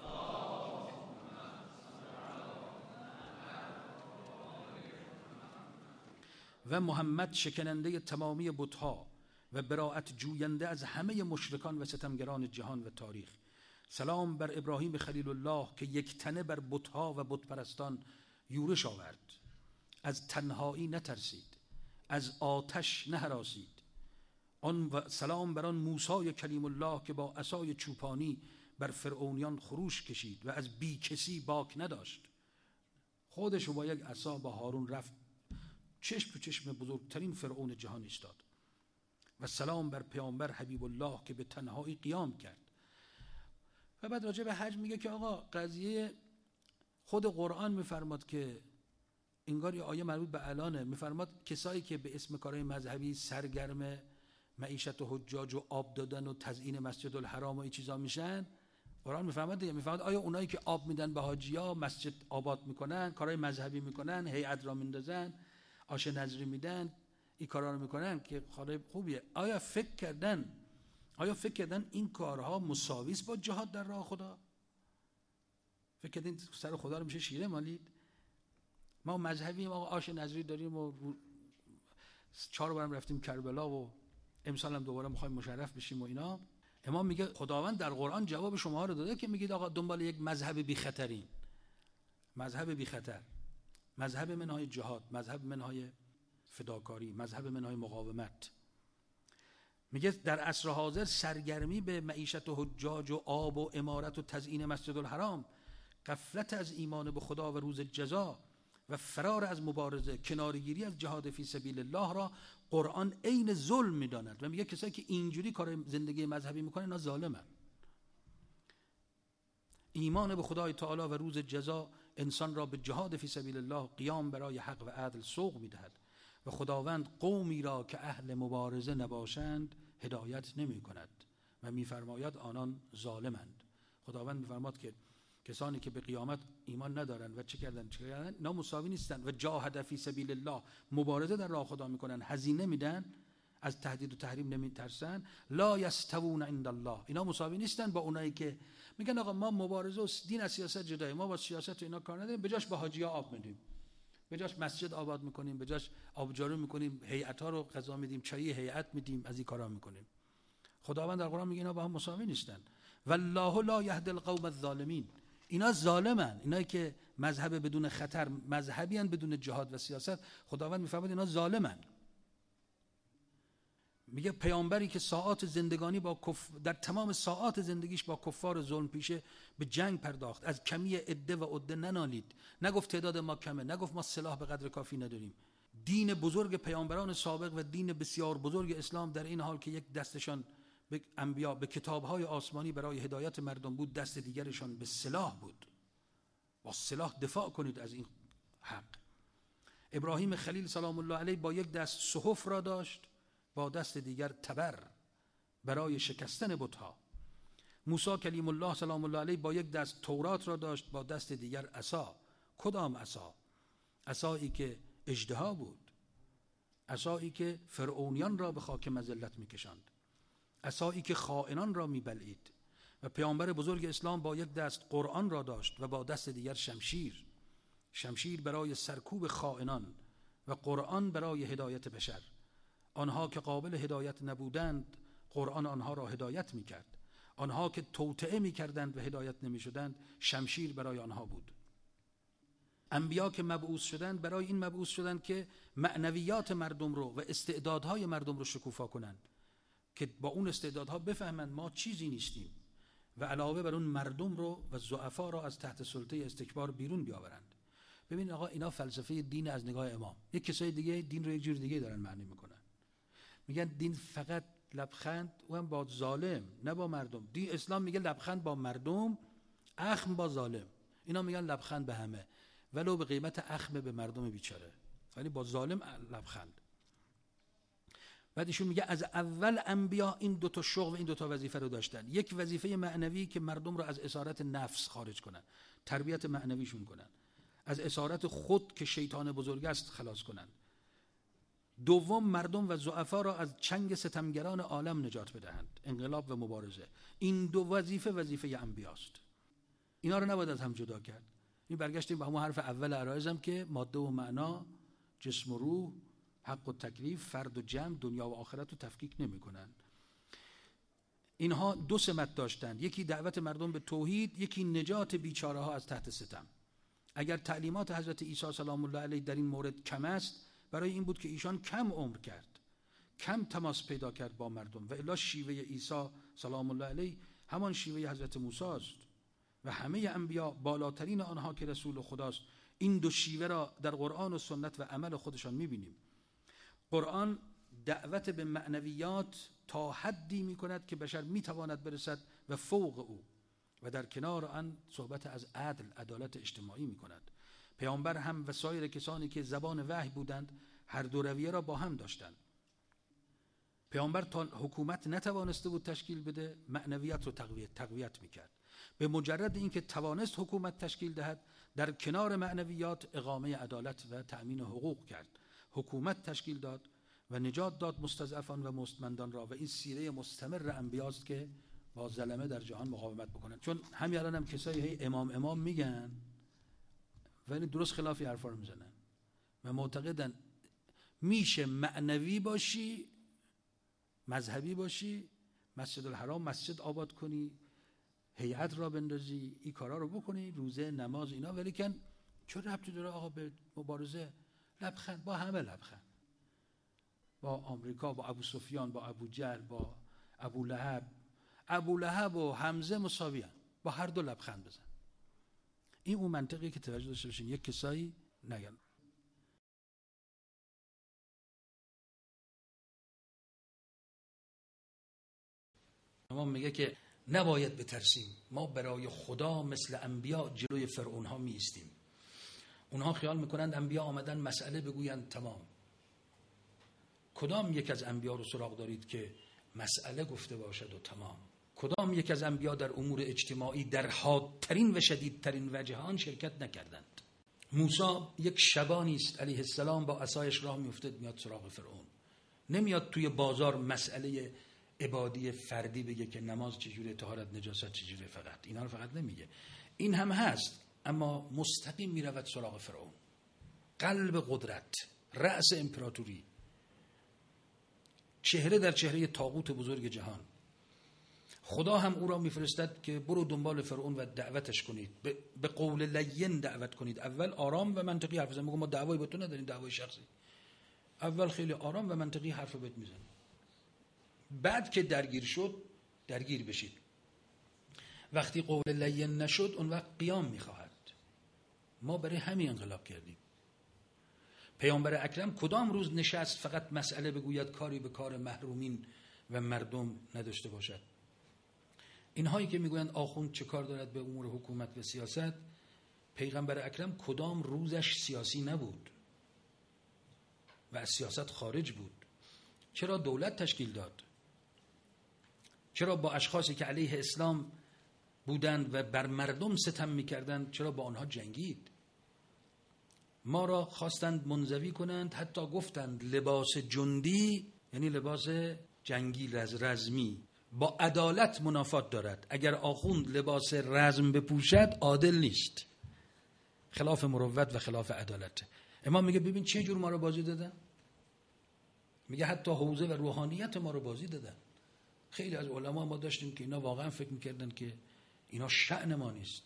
تمامی بت‌ها و براءت جوینده از همه مشرکان و ستمگران جهان و تاریخ. سلام بر ابراهیم خلیل الله که یک تنه بر بت‌ها و بت پرستان یورش آورد، از تنهایی نترسید، از آتش نهراسید. سلام بر آن موسی کلیم الله که با عصای چوپانی بر فرعونیان خروش کشید و از بی کسی باک نداشت. خودش با یک عصا با هارون رفت چشم تو چشم بزرگترین فرعون جهان ایستاد. و سلام بر پیامبر حبیب الله که به تنهایی قیام کرد. و بعد راجع به حج میگه که آقا قضیه خود قرآن میفرماد که انگار یه آیه مربوط به الانه، میفرماد کسایی که به اسم کارهای مذهبی سرگرم معیشت و حجاج و آب دادن و تزیین مسجد الحرام و این چیزا میشن، قرآن میفرماد دیگه، میفرماد آیا اونایی که آب میدن به حاجی‌ها، مسجد آباد میکنن، کارهای مذهبی میکنن، هیئت را میندازن، آش نذری میدن، این کارا رو میکنن که کار خوبیه، آیا فکر کردن این کارها مساوی است با جهاد در راه خدا؟ فکر کردین سر خدا رو میشه شیره مالید؟ ما مذهبی، ما آش نذری داریم و 4 بارم رفتیم کربلا و امسال هم دوباره میخوایم مشرف بشیم و اینا. امام میگه خداوند در قرآن جواب شما رو داده که میگید آقا دنبال یک مذهب بی خطرین، مذهب بی خطر، مذهب منهای جهاد، مذهب منهای فداکاری، مذهب منهای مقاومت. میگه در عصر حاضر سرگرمی به معیشت و حجاج و آب و امارت و تزیین مسجد الحرام، غفلت از ایمان به خدا و روز جزا و فرار از مبارزه، کنارگیری از جهاد فی سبیل الله را قرآن عین ظلم میداند و میگه کسایی که اینجوری کار زندگی مذهبی میکنن اینا ظالمن. ایمان به خدای تعالی و روز جزا انسان را به جهاد فی سبیل الله، قیام برای حق و عدل سوق میدهد و خداوند قومی را که اهل مبارزه نباشند هدایت نمی کند و میفرماید آنان ظالمند. خداوند میفرماد که کسانی که به قیامت ایمان ندارن و چه کردن اینا مساوی نیستن و جاهد فی سبیل الله، مبارزه در راه خدا میکنن، هزینه میدن، از تهدید و تحریم نمیترسن، لا یستوون عند الله، اینا مساوی نیستن با اونایی که میگن آقا ما مبارزه و دین از سیاست جدای، ما با سیاست و اینا کار نداریم، به جاش به حاجی‌ها آب میدیم، به جاش مسجد آباد میکنیم، به جاش آبجارو میکنیم، هیئت‌ها رو غذا میدیم، چای هیئت میدیم، از این کارا میکنیم. خداوند در قرآن میگه اینا با هم مساوی نیستن. والله لا یهدی القوم الظالمین، اینا ظالمن، اینایی که مذهب بدون خطر، مذهبی ان بدون جهاد و سیاست، خداوند میفرماید اینا ظالمن. میگه پیامبری که ساعات زندگانی در تمام ساعات زندگیش با کفار ظلم پیشه به جنگ پرداخت، از کمی عده و عده ننالید، نگفت تعداد ما کمه، نگفت ما سلاح به قدر کافی نداریم. دین بزرگ پیامبران سابق و دین بسیار بزرگ اسلام در این حال که یک دستشان به انبیا، به کتاب‌های آسمانی برای هدایت مردم بود، دست دیگرشان به سلاح بود. با سلاح دفاع کنید از این حق. ابراهیم خلیل سلام الله علیه با یک دست صحف را داشت، با دست دیگر تبر برای شکستن بت‌ها. موسی کلیم الله سلام الله علیه با یک دست تورات را داشت، با دست دیگر عصا. کدام عصا؟ عصایی که اژدها بود، عصایی که فرعونیان را به خاک مذلت می‌کشاند، عصایی که خائنان را می‌بلعید. و پیامبر بزرگ اسلام با یک دست قرآن را داشت و با دست دیگر شمشیر، شمشیر برای سرکوب خائنان و قرآن برای هدایت بشر. آنها که قابل هدایت نبودند قرآن آنها را هدایت می‌کرد، آنها که توطئه می‌کردند و هدایت نمی‌شدند شمشیر برای آنها بود. انبیا که مبعوث شدند برای این مبعوث شدند که معنویات مردم رو و استعدادهای مردم رو شکوفا کنند، که با اون استعدادها بفهمند ما چیزی نیستیم و علاوه بر اون مردم رو و ضعفا رو از تحت سلطه استکبار بیرون بیاورند. ببین آقا، اینا فلسفه دین از نگاه امام. یک کسای دیگه دین رو یک جور دیگه دارن معنی میکنن. میگن دین فقط لبخند و هم با ظالم، نه با مردم. دین اسلام میگه لبخند با مردم، اخم با ظالم. اینا میگن لبخند به همه، ولو به قیمت اخم به مردم بیچاره، ولی با ظالم لبخند. بعد ایشون میگه از اول انبیا این دو تا شغل و این دو تا وظیفه رو داشتن. یک وظیفه معنوی که مردم رو از اسارت نفس خارج کنن، تربیت معنویشون کنن، از اسارت خود که شیطان بزرگ است خلاص کنن. دوم مردم و ضعفا را از چنگ ستمگران عالم نجات بدهند، انقلاب و مبارزه. این دو وظیفه وظیفه انبیاست. اینا رو نباید از هم جدا کرد. این برگشتیم به همون حرف اول عرایزم که ماده و معنا، جسم و روح، حق و تکلیف، فرد و جمع، دنیا و آخرت رو تفکیک نمی‌کنن. اینها دو سمت داشتند، یکی دعوت مردم به توحید، یکی نجات بیچاره ها از تحت ستم. اگر تعلیمات حضرت عیسی سلام الله علیه در این مورد کم است، برای این بود که ایشان کم عمر کرد، کم تماس پیدا کرد با مردم، و الا شیوه عیسی سلام الله علیه همان شیوه حضرت موسی است و همه انبیا، بالاترین آنها که رسول خداست. این دو شیوه را در قرآن و سنت و عمل خودشان می‌بینیم. قرآن دعوت به معنویات تا حدی می‌کند که بشر می‌تواند برسد و فوق او، و در کنار آن صحبت از عدل، عدالت اجتماعی می‌کند. پیامبر هم و سایر کسانی که زبان وحی بودند هر دو رویه را با هم داشتند. پیامبر تا حکومت نتوانسته بود تشکیل بده، معنویات رو تقویت می‌کرد. به مجرد اینکه توانست حکومت تشکیل دهد، در کنار معنویات اقامه عدالت و تأمین حقوق کرد. حکومت تشکیل داد و نجات داد مستضعفان و مستمندان را، و این سیره مستمر انبیاست که با ظلمه در جهان مقاومت بکنند. چون همین الان هم کسایی هی امام میگن ولی درست خلافی حرفا رو میزنن و معتقدن میشه معنوی باشی، مذهبی باشی، مسجد الحرام مسجد آباد کنی، هیئت را بندازی، این کارا رو بکنی، روزه، نماز، اینا، ولی کن چه ربطی داره آقا به مبارزه؟ لبخند با همه، لبخند با آمریکا، با ابو سفیان، با ابو جهل، با ابو لهب. ابو لهب و حمزه مساویان، با هر دو لبخند بزن. این اون منطقی که توجه داشته باشین، یک کسایی نگن. اما میگه که نباید بترسیم، ما برای خدا مثل انبیا جلوی فرعون ها می ایستیم. اونها خیال میکنند انبیا آمدن مسئله بگویند تمام. کدام یک از انبیا رو سراغ دارید که مسئله گفته باشد و تمام؟ کدام یک از انبیا در امور اجتماعی در حادترین و شدیدترین وجه آن شرکت نکردند؟ موسی یک شبانی است علیه السلام، با عصایش راه میافتاد میاد سراغ فرعون. نمیاد توی بازار مسئله عبادی فردی بگه که نماز چجوره، طهارت، نجاست چجوره، فقط اینا رو فقط نمیگه. این هم هست، اما مستقیم میرود سراغ فرعون، قلب قدرت، رأس امپراتوری، چهره در چهره طاغوت بزرگ جهان. خدا هم او را میفرستد که برو دنبال فرعون و دعوتش کنید، به قول لین دعوت کنید. اول آرام و منطقی حرف بزن. میگم ما دعوایی با تو نداریم، دعوای شخصی. اول خیلی آرام و منطقی حرف بهت میزنه، بعد که درگیر شد درگیر بشید. وقتی قول لین نشد اون وقت قیام میخواهد. ما برای همین انقلاب کردیم. پیامبر اکرم کدام روز نشست فقط مسئله بگوید، کاری به کار محرومین و مردم نداشته باشد؟ اینهایی که میگویند آخوند چه کار دارد به امور حکومت و سیاست، پیغمبر اکرم کدام روزش سیاسی نبود و از سیاست خارج بود. چرا دولت تشکیل داد؟ چرا با اشخاصی که علیه اسلام بودند و بر مردم ستم میکردند، چرا با آنها جنگید؟ ما را خواستند منزوی کنند، حتی گفتند لباس جندی یعنی لباس جنگی رزمی با عدالت منافات دارد. اگر آخوند لباس رزم بپوشد عادل نیست، خلاف مروت و خلاف عدالت. امام میگه ببین چه جور ما رو بازی دادن. میگه حتی حوزه و روحانیت ما رو بازی دادن. خیلی از علما ما داشتیم که اینا واقعا فکر میکردن که اینا شأن ما نیست.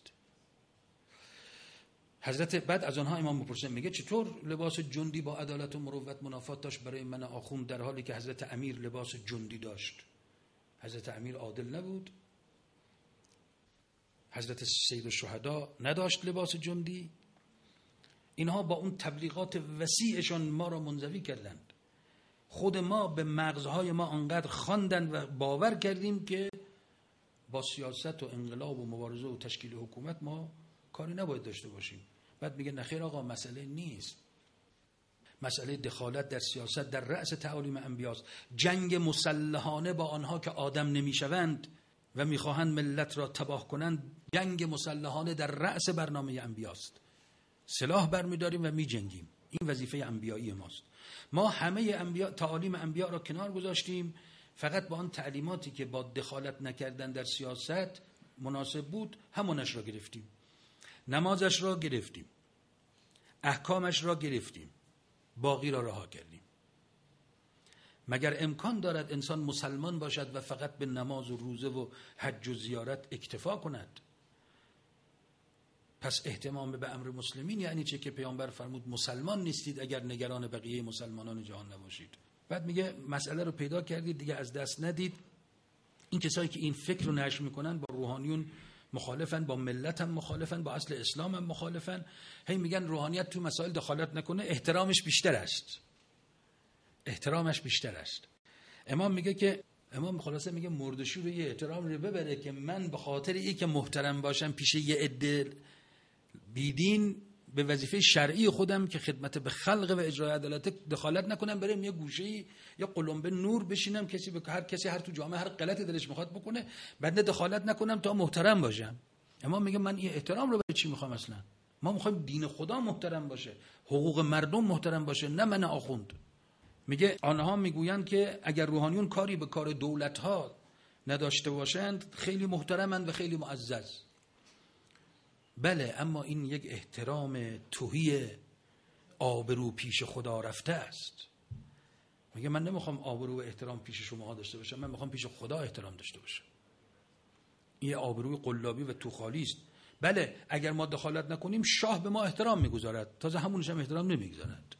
حضرت بعد از آنها امام میپرسه، میگه چطور لباس جندی با عدالت و مروت منافات داشت برای من آخوند، در حالی که حضرت امیر لباس جندی داشت؟ حضرت امیر عادل نبود؟ حضرت سید الشهدا نداشت لباس جندی. اینها با اون تبلیغات وسیعشان ما را منزوی کردند. خود ما به مغزهای ما انقدر خواندن و باور کردیم که با سیاست و انقلاب و مبارزه و تشکیل حکومت ما کاری نباید داشته باشیم. بعد میگه نخیر آقا مسئله نیست. مسئله دخالت در سیاست در رأس تعالیم انبیاست. جنگ مسلحانه با آنها که آدم نمیشوند و میخواهند ملت را تباه کنند، جنگ مسلحانه در رأس برنامه انبیاست. سلاح برمیداریم و میجنگیم. این وظیفه انبیایی ماست. ما همه انبیا تعالیم انبیا را کنار گذاشتیم، فقط با آن تعلیماتی که با دخالت نکردن در سیاست مناسب بود همونش را گرفتیم. نمازش را گرفتیم، احکامش را گرفتیم، باقی را رها کردیم. مگر امکان دارد انسان مسلمان باشد و فقط به نماز و روزه و حج و زیارت اکتفا کند؟ پس اهتمام به امر مسلمین یعنی چه که پیامبر فرمود مسلمان نیستید اگر نگران بقیه مسلمانان جهان نباشید. بعد میگه مسئله رو پیدا کردید دیگه از دست ندید. این کسایی که این فکر رو نشر میکنن با روحانیون مخالفن، با ملت هم مخالفن، با اصل اسلام هم مخالفن. هی میگن روحانیت تو مسائل دخالت نکنه، احترامش بیشتر است. احترامش بیشتر است. امام میگه که خلاصه میگه مردشور رو یه احترام رو ببره که من به خاطر این که محترم باشم پیش یه عده بیدین به وظیفه شرعی خودم که خدمت به خلق و اجرای عدالت دخالت نکنم، برم یه گوشه‌ای یا قلمبه نور بشینم هر کسی هر تو جامعه هر غلطی دلش میخواد بکنه، بعد دخالت نکنم تا محترم باشم. اما میگه من این احترام رو برای چی میخوام؟ اصلا ما میخوایم دین خدا محترم باشه، حقوق مردم محترم باشه، نه من آخوند. میگه آنها میگویند که اگر روحانیون کاری به کار دولت‌ها نداشته باشند خیلی محترمند و خیلی معزز. بله، اما این یک احترام تهی آبرو پیش خدا رفته است. میگه من نمیخوام آبرو و احترام پیش شما داشته باشم، من میخوام پیش خدا احترام داشته باشم. این آبروی قلابی و توخالی است. بله، اگر ما دخالت نکنیم شاه به ما احترام میگذارد، تازه همونش هم احترام نمیگذارد.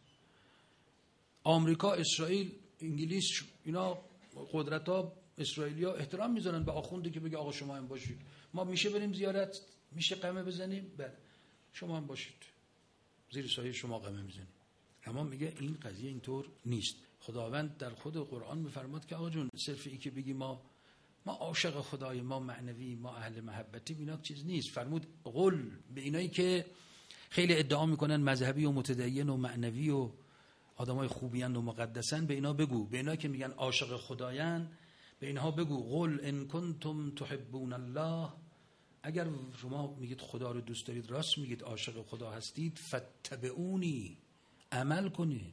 آمریکا، اسرائیل، انگلیس، اینا قدرت‌ها اسرائیلیا احترام میذارن به آخوندی که بگه آقا شما هم باشید. ما میشه بریم زیارت، میشه قمه بزنیم، بله شما هم باشید، زیر سایه شما قمه میزنیم. اما میگه این قضیه اینطور نیست. خداوند در خود قرآن میفرماد که آقا جون صرف این که بگی ما عاشق خدای، ما معنوی، ما اهل محبتی، اینا چیز نیست. فرمود قل به اینایی که خیلی ادعا میکنن مذهبی و متدین و معنوی و آدمای خوبیان و مقدسن، به اینا بگو، به اینا که میگن عاشق خدایان، به اینها بگو قل ان کنتم تحبون الله، اگر شما میگید خدا رو دوست دارید، راست میگید عاشق خدا هستید، فتبعونی، عمل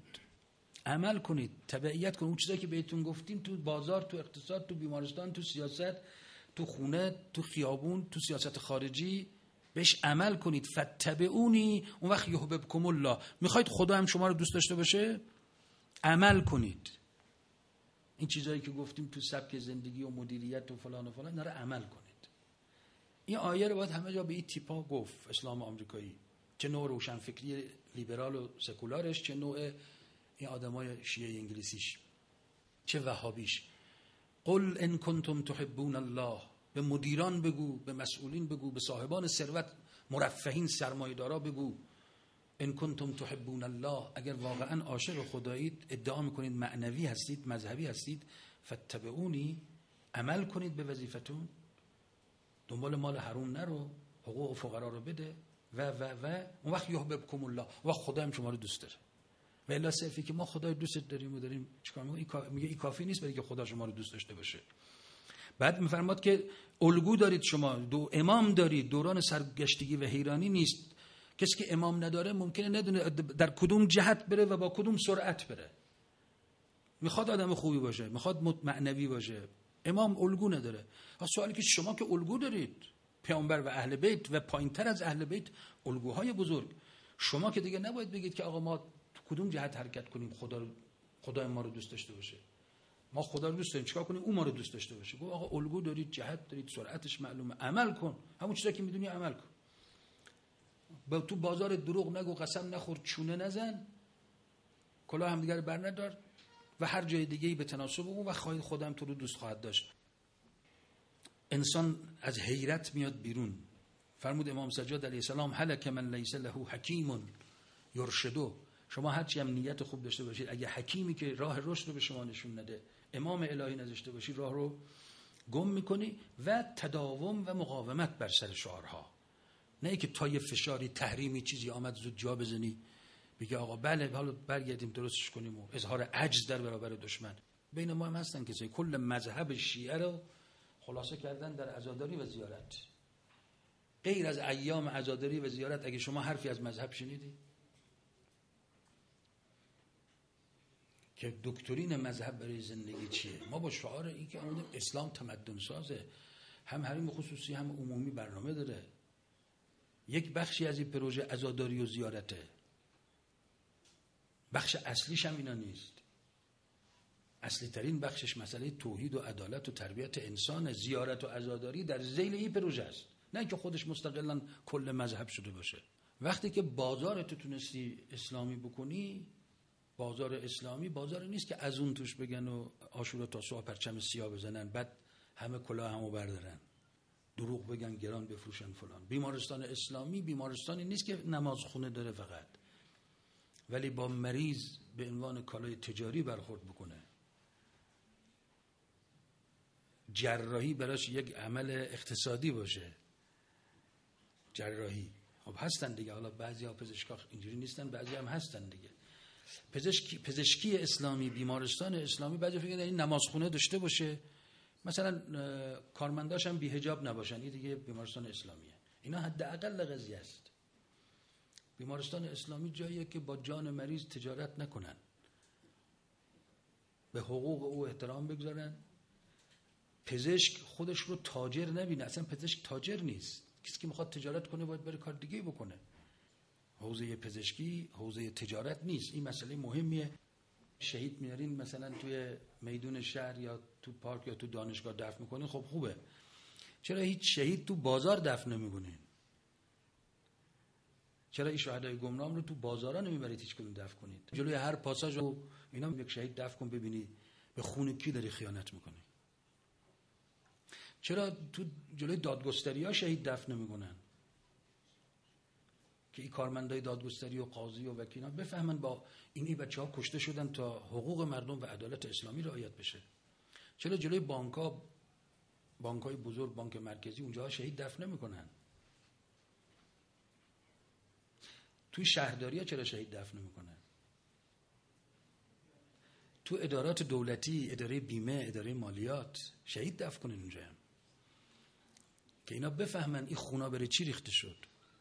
کنید، تبعیت کنید. اون چیزایی که بهتون گفتیم تو بازار، تو اقتصاد، تو بیمارستان، تو سیاست، تو خونه، تو خیابون، تو سیاست خارجی بهش عمل کنید. فتبعونی، اون وقت یحببکم الله. میخواید خدا هم شما رو دوست داشته باشه؟ عمل کنید. این چیزایی که گفتیم تو سبک زندگی و مدیریت و فلان و فلان، اینا رو عمل کنید. این آیه رو باید همه جا به این تیپا گفت. اسلام آمریکایی، چه نوع روشنفکری لیبرال و سکولارش، چه نوع این آدمای شیعه انگلیسیش، چه وهابیش. قل ان کنتم تحبون الله، به مدیران بگو، به مسئولین بگو، به صاحبان ثروت، مرفهین، سرمایه‌دارا بگو، ان کنتم تحبون الله، اگر واقعا عاشق خدایید، ادعا میکنید معنوی هستید، مذهبی هستید، فتبعونی، عمل کنید به وظیفتون، دنبال مال حرام نرو، حقوق فقرا رو بده و اون وقت یحببکم الله، و خدا هم شما رو دوست داره. و الا صرفی که ما خدای دوست داریم و داریم چیکار میکنیم، میگه این کافی نیست برای که خدا شما رو دوست داشته باشه. بعد میفرماد که الگو دارید شما، امام دارید، دوران سرگشتگی و حیرانی نیست. کسی که امام نداره ممکنه ندونه در کدوم جهت بره و با کدوم سرعت بره. میخواد آدم خوبی باشه، میخواد معنوی باشه، امام الگو نداره. سوالی که شما که الگو دارید، پیامبر و اهل بیت و پایینتر از اهل بیت الگوهای بزرگ، شما که دیگه نباید بگید که آقا ما کدوم جهت حرکت کنیم خدا ما رو دوست داشته باشه. ما خدا رو دوست داریم، چیکار کنیم اون ما رو دوست داشته باشه؟ گفت آقا الگو دارید، جهت دارید، سرعتش معلومه، عمل کن، همون چیزا که میدونی عمل کن. تو بازار دروغ نگو، قسم نخور، چونه نزن، کلاه هم دیگه بر ندار و هر جای دیگه‌ای به تناسب اون و خودم تو رو دوست خواهد داشت. انسان از حیرت میاد بیرون فرمود امام سجاد علیه السلام هلک من لیس له حکیم یرشدو. شما هرچی هم نیت خوب داشته باشید، اگه حکیمی که راه رشد رو به شما نشون نده، امام الهی نداشته باشی، راه رو گم میکنی. و تداوم و مقاومت بر سر شعارها، نه ای که تا یه فشاری تحریمی چیزی آمد زود جا بزنی بگه آقا بله حالا برگردیم درستش کنیم و اظهار عجز در برابر دشمن. بین ما هم هستن کسایی کل مذهب شیعه رو خلاصه کردن در عزاداری و زیارت. غیر از ایام عزاداری و زیارت اگه شما حرفی از مذهب شنیدی؟ که دکترین مذهب برای زندگی چیه؟ ما با شعار این که اسلام تمدن سازه، هم حریم خصوصی هم عمومی برنامه داره. یک بخشی از این پروژه عزاداری و زیارته، بخش اصلیش هم اینا نیست. اصلی ترین بخشش مسئله توحید و عدالت و تربیت انسان. زیارت و عزاداری در ذیل این پروژه است، نه که خودش مستقلا کل مذهب شده باشه. وقتی که بازارت تونستی اسلامی بکنی، بازار اسلامی بازار نیست که از اون توش بگن و عاشورا تا صبح پرچم سیاه بزنن بعد همه کلاه همو بردارن، دروغ بگن، گران بفروشن فلان. بیمارستان اسلامی بیمارستانی نیست که نمازخونه داره فقط، ولی با مریض به عنوان کالای تجاری برخورد بکنه. جراحی براش یک عمل اقتصادی باشه. جراحی خب هستن دیگه، حالا بعضی‌ها پزشکا اینجوری نیستن، بعضی هم هستن دیگه. پزشکی اسلامی، بیمارستان اسلامی بعضی فکر این نمازخونه داشته باشه، مثلا کارمنداش هم بی حجاب نباشن، این دیگه بیمارستان اسلامیه. اینا حداقل قضیه است. بیمارستان اسلامی جاییه که با جان مریض تجارت نکنن، به حقوق او احترام بگذارن. پزشک خودش رو تاجر نبینه، اصلا پزشک تاجر نیست. کسی که میخواد تجارت کنه باید بره کار دیگه بکنه. حوزه پزشکی حوزه تجارت نیست. این مسئله مهمیه. شهید میارین مثلا توی میدون شهر یا تو پارک یا تو دانشگاه دفن میکنین، خب خوبه. چرا هیچ شهید تو بازار دفن نمیکنین؟ چرا این شهدای گمنام رو تو بازارا نمیبرید هیچ کدوم دفن کنید؟ جلوی هر پاساژ و اینا یک شهید دفن کن ببینی به خون کی داری خیانت میکنی. چرا تو جلوی دادگستری‌ها شهید دفن نمیکنن؟ که این کارمندای دادگستری و قاضی و وکیلان بفهمن با این بچه‌ها کشته شدن تا حقوق مردم و عدالت اسلامی رعایت بشه. چرا جلوی بانک‌های بزرگ، بانک مرکزی، اونجاها شهید دفن نمیکنن؟ توی شهرداری‌ها چرا شهید دفن نمیکنن؟ تو ادارات دولتی، اداره بیمه، اداره مالیات شهید دفن کنن اونجا هم. که اینا بفهمن این خونا برای چی ریخته شد.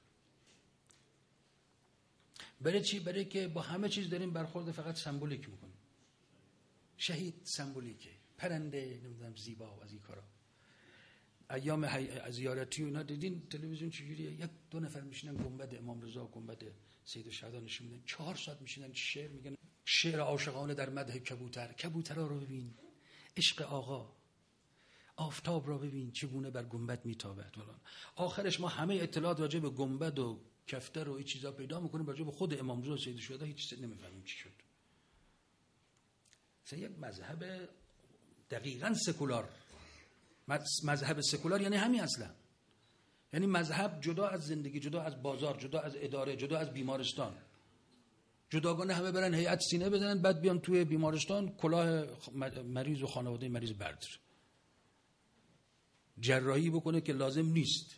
برای چی؟ برای که با همه چیز داریم برخورد فقط سمبولیک میکنیم. شهید سمبولیکه، پرنده، نمیدونم زیبا و از این کارا. ایام زیارتی و اینا دیدین تلویزیون چجوریه؟ یک دو نفر میشینن گنبد امام رضا، گنبد سید الشهدا نشون میدن، 4 ساعت میشینن شعر میگن، شعر عاشقانه در مدح کبوتر. کبوترها رو ببین، عشق آقا. آفتاب را ببین چگونه بر گنبد میتابد فلان. آخرش ما همه اطلاعات راجع به گنبد و کفتر و این چیزا پیدا میکنیم، راجع به خود امام رضا سید الشهدا هیچ چیز نمیفهمیم چی شد. یک مذهب دقیقاً سکولار. مذهب سکولار یعنی همین اصلا. یعنی مذهب جدا از زندگی، جدا از بازار، جدا از اداره، جدا از بیمارستان. جداگانه همه برن هیئت سینه بزنن بعد بیان توی بیمارستان کلاه مریض و خانواده مریض بردار. جراحی بکنه که لازم نیست.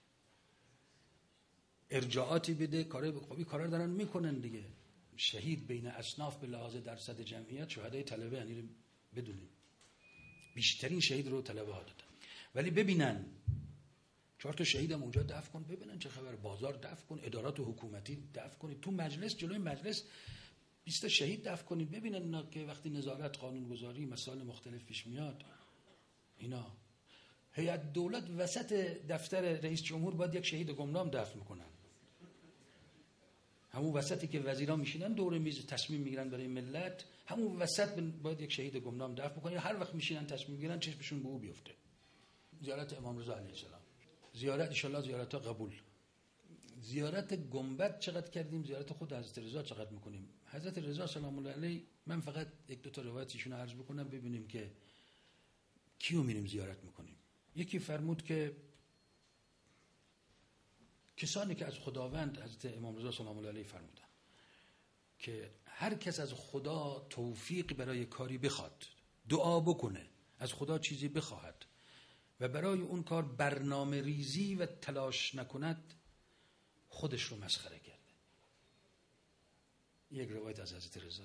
ارجاعاتی بده، کاری کارا دارن میکنن دیگه. شهید بین اصناف به لحاظ درصد جمعیت شهدای طلبه، یعنی بدونیم بیشترین شهید رو طلبه ها دادن. ولی ببینن 4 تا شهیدم اونجا دفن کن، ببینن چه خبر. بازار دفن کن، ادارات حکومتی دفن کنید، تو مجلس، جلوی مجلس 20 تا شهید دفن کنید، ببینن اینا که وقتی نظارت، قانون گذاری، مسائل مختلف پیش میاد، اینا هیئت دولت وسط دفتر رئیس جمهور باید یک شهید گمنام دفن میکنن. همون وسطی که وزیران میشینن دور میز تصمیم میگیرن برای ملت، همون وسط باید یک شهید گمنام دفن میکنن. هر وقت میشینن تصمیم میگیرن چشمشون به او بیفته. زیارت امام رضا علیه السلام، زیارت ان شاء الله زیارت‌ها قبول. زیارت گنبد چقدر کردیم، زیارت خود حضرت رضا چقدر میکنیم. حضرت رضا سلام الله علیه، من فقط 1-2 تا روایتشون رو عرض بکنم ببینیم که کیو میریم زیارت میکنیم. یکی فرمود که کسانی که از خداوند حضرت امام رضا سلام الله علیه فرمودن که هر کس از خدا توفیق برای کاری بخواد، دعا بکنه، از خدا چیزی بخواهد و برای اون کار برنامه ریزی و تلاش نکند، خودش رو مسخره کرده. یک روایت از حضرت رضا.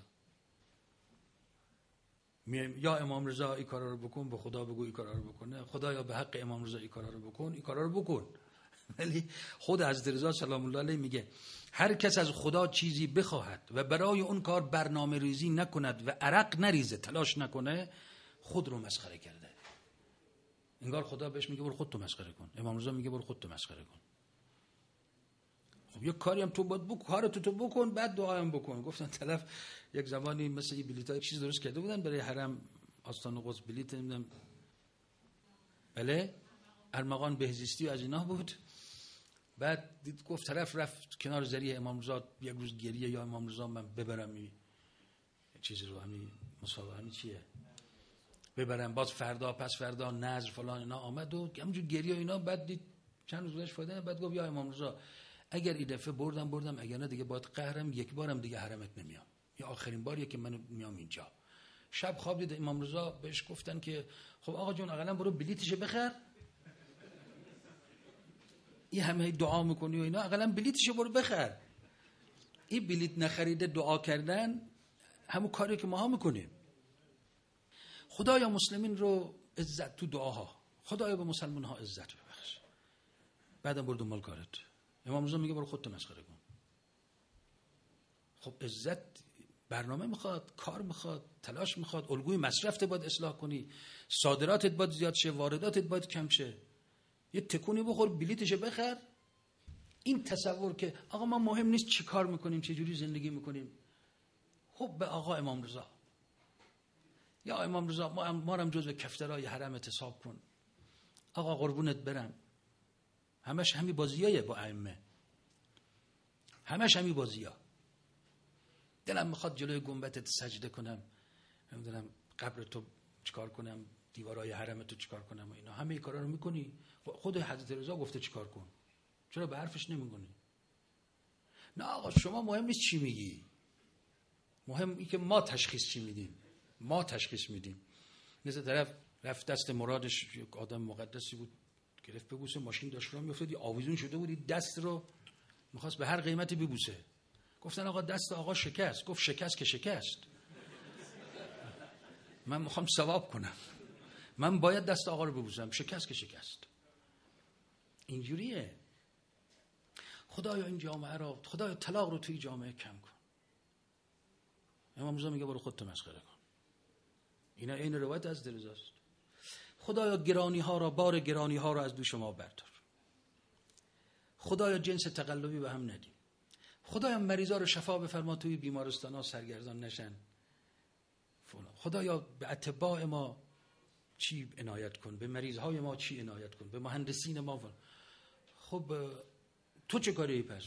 یا امام رضا این کارا رو بکن، به خدا بگو این کارا رو بکنه، خدایا به حق امام رضا این کارا رو بکن، این کارا رو بکن. ولی خود حضرت رضا سلام الله علیه میگه هر کس از خدا چیزی بخواهد و برای اون کار برنامه ریزی نکند و عرق نریزه، تلاش نکنه، خود رو مسخره کرده. انگار خدا بهش میگه برو خودتو مسخره کن، امام رضا میگه برو خودتو مسخره کن. خب یک کاری هم تو باید بکن، کارتو تو بکن، بعد دعا هم بکن. گفتن طرف یک زمانی مثل یه بلیطای چیز درست کرده بودن برای حرم آستان قدس، بلیط نمیدونم، بله ارمغان بهزیستی و از اینا بود. بعد دید گفت طرف رفت کنار ذریح امام رضا یک روز گریه، یا امام رضا من ببرم این چیزی رو، همین مسابقه همین چیه ببرم، باز فردا پس فردا نظر فلان اینا آمد و همینجور گریه و اینا. بعد دید چند روز گذشت فایده، بعد گفت یا امام رضا اگر این دفعه بردم، اگر نه دیگه باید قهرم، یک بارم دیگه حرمت نمیام، یا آخرین باریه که من میام اینجا. شب خواب دید امام رضا، بهش گفتن که خب آقا جون اقلا برو بلیتش بخر، این همه دعا میکنی و اینا، اقلا بلیتش برو بخر. این بلیت نخریده دعا کردن همون کاری که ما ها میکنیم. خدایا مسلمین رو عزت تو دعاها، خدایا به مسلمان ها عزت ببخش، بعدم برو دنبال کارت. امام رضا میگه برو خودت مسخره کن. خب عزت برنامه میخواد، کار میخواد، تلاش میخواد، الگوی مصرفت باید اصلاح کنی، صادراتت باید زیاد شه، وارداتت باید کم شه. یه تکونی بخور بلیتش بخر. این تصور که آقا ما مهم نیست چی کار میکنیم، چه جوری زندگی میکنیم، خب به آقا امام رضا، یا امام رضا ما هم جزو کفترای حرمت حساب کن، آقا قربونت برم. همش همین بازیایه با ائمه، همش همین بازی‌ها. دلم میخواد جلوی گنبدت سجده کنم، نمیدونم قبر تو چیکار کنم، دیوارای حرم تو چیکار کنم و اینا. همه این کارا رو میکنی. خود حضرت رضا گفته چیکار کن، چرا به حرفش نمیگونی؟ نه آقا شما مهم نیست چی میگی، مهم این که ما تشخیص چی میدیم. ما تشخیص میدیم. مثل طرف رفت دست مرادش، یک آدم مقدسی بود، گرفت ببوسه، ماشین داشت راه میافتاد، آویزون شده بود، دست رو میخواست به هر قیمتی ببوسه. گفتن آقا دست آقا شکست. گفت شکست که شکست، من میخوام ثواب کنم، من باید دست آقا رو ببوسم، شکست که شکست. اینجوریه. خدایا این جامعه رو، خدایا طلاق رو توی جامعه کم کن. امام رضا میگه برو خودت مسخره کن. اینا این روایت از رضاست. خدایا گرانی ها را، بار گرانی ها را از دوش ما بردار. خدایا جنس تقلبی به هم ندیم. خدایا مریضا رو شفا بفرما، توی بیمارستان ها سرگردان نشن فلان. خدایا به اتباع ما چی عنایت کن، به مریض های ما چی عنایت کن، به مهندسین ما فلان. خب تو چه کاری پس؟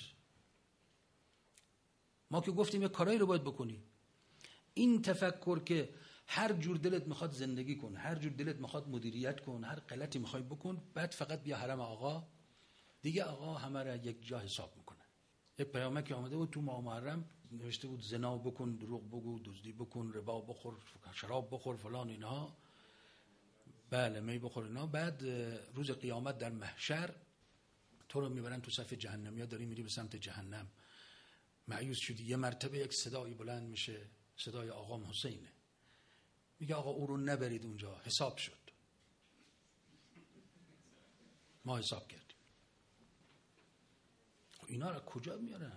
ما که گفتیم یه کارایی رو باید بکنی. این تفکر که هر جور دلت میخواد زندگی کن، هر جور دلت میخواد مدیریت کن، هر غلطی میخوای بکن، بعد فقط بیا حرم آقا، دیگه آقا همه را یک جا حساب میکنه. یک پیامک آمده بود تو ماه محرم، نوشته بود زنا بکن، دروغ بگو، دزدی بکن، ربا بخور، شراب بخور، فلان اینها، بله می بخور اینا. بعد روز قیامت در محشر تو رو میبرن تو صف جهنمیا، داری میری به سمت جهنم، مایوس شدی، یه مرتبه یک صدایی بلند میشه، صدای آقام حسینه، میگه آقا او رو نبرید اونجا، حساب شد، ما حساب کردیم. اینا رو کجا میارن؟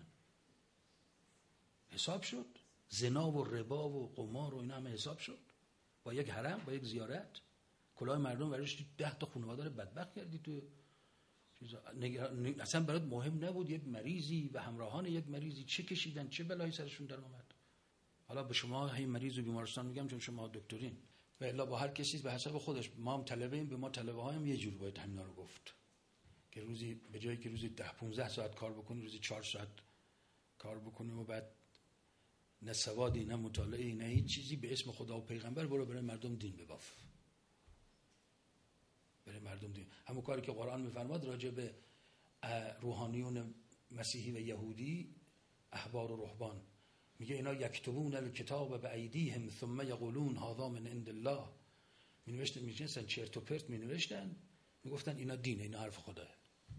حساب شد. زنا و ربا و قمار و اینا همه حساب شد با یک حرم، با یک زیارت. کلاه مردم ورش 10 تا خانواده رو بدبخت کردی تو چیزا. اصلا برات مهم نبود یک مریضی و همراهان یک مریضی چه کشیدن، چه بلایی سرشون در اومد. حالا به شما هی مریض و بیمارستان میگم چون شما دکترین، و الا با هر کسی به حسب خودش. ما هم طلبه ایم، به ما طلبه هایم یه جور باید همینا رو گفت که روزی به جایی که روزی 10-15 ساعت کار بکنی، روزی 4 ساعت کار بکنی و بعد نه سوادی نه مطالعه نه هیچ چیزی، به اسم خدا و پیغمبر برای مردم دین بباف. برای مردم دین. همون کاری که قرآن میفرماد راجع به روحانیون مسیحی و یهودی، احبار و رهبان، میگه اینا یکتبون الکتاب بایدیهم ثم یقولون هذا من عند الله. مینوشتن، میشنن چرت و پرت مینوشتن، میگفتن اینا دینه، اینا حرف خداه.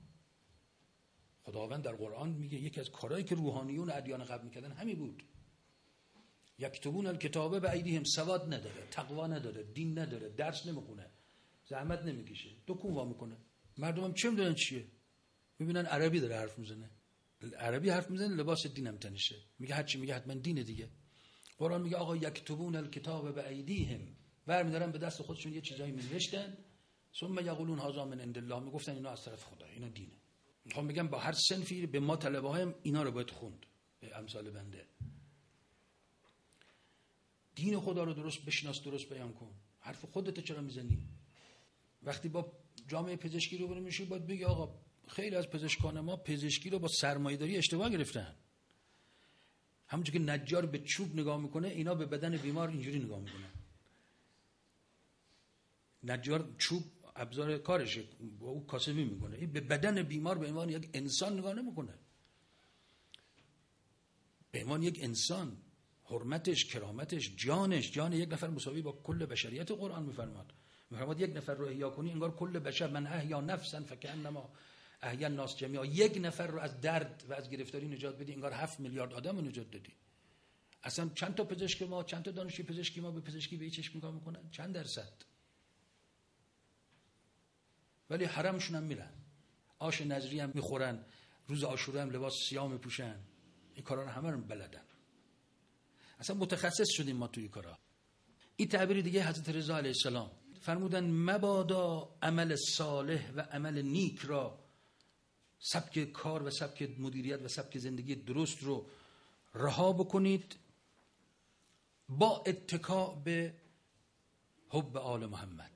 خداوند در قرآن میگه یکی از کارهایی که روحانیون ادیان قبل میکردن همین بود. یکتبون الکتاب بایدیهم، سواد نداره، تقوا نداره، دین نداره، درس نمیخونه، زحمت نمیکشه، دکون وا میکنه. مردمم چه میدونن چیه؟ میبینن عربی داره حرف میزنه، عربی حرف میزنه، لباس دینم تنشه، میگه هر چی میگه حتما دینه دیگه. قرآن میگه آقا یکتبون الکتاب بایدیهم، برمی‌دارن به دست خودشون یه چیزایی می‌نوشتن، ثم یقولون هذا من عند الله، میگفتن اینا از طرف خدا، اینا دینه. میخوام بگم با هر صنفی به ما طلبه های اینا رو باید خوند، به امثال بنده. دین خدا رو درست بشناس، درست بیان کن. حرف خودت چرا میزنی؟ وقتی با جامعه پزشکی رو میشی باید بگی آقا خیلی از پزشکان ما پزشکی رو با سرمایه‌داری اشتباه گرفتن. همونجوری که نجار به چوب نگاه میکنه، اینا به بدن بیمار اینجوری نگاه میکنن. نجار چوب ابزار کارشه، با او کاسبی میکنه، این به بدن بیمار به عنوان یک انسان نگاه نمیکنه. به عنوان یک انسان، حرمتش، کرامتش، جانش، جان یک نفر مساوی با کل بشریت. قرآن میفرماد یک نفر رو احیا کنی انگار کل بشر، من احیا نفسا فکأنما احیا الناس جمیعا. یک نفر رو از درد و از گرفتاری نجات بدی انگار 7 میلیارد آدم رو نجات دادی. اصلا چند تا پزشک ما، چند تا دانشجوی پزشکی ما به پزشکی به این چشم نگاه میکنن؟ چند درصد؟ ولی حرمشون هم میرن، آش نظری هم میخورن، روز عاشورا هم لباس سیاه میپوشن. این کارا رو همه رو بلدن. اصلا متخصص شدیم ما توی کارا. این تعبیر دیگه حضرت رضا علیه السلام فرمودن مبادا عمل صالح و عمل نیک را، سبک کار و سبک مدیریت و سبک زندگی درست رو رها بکنید با اتکا به حب آل محمد.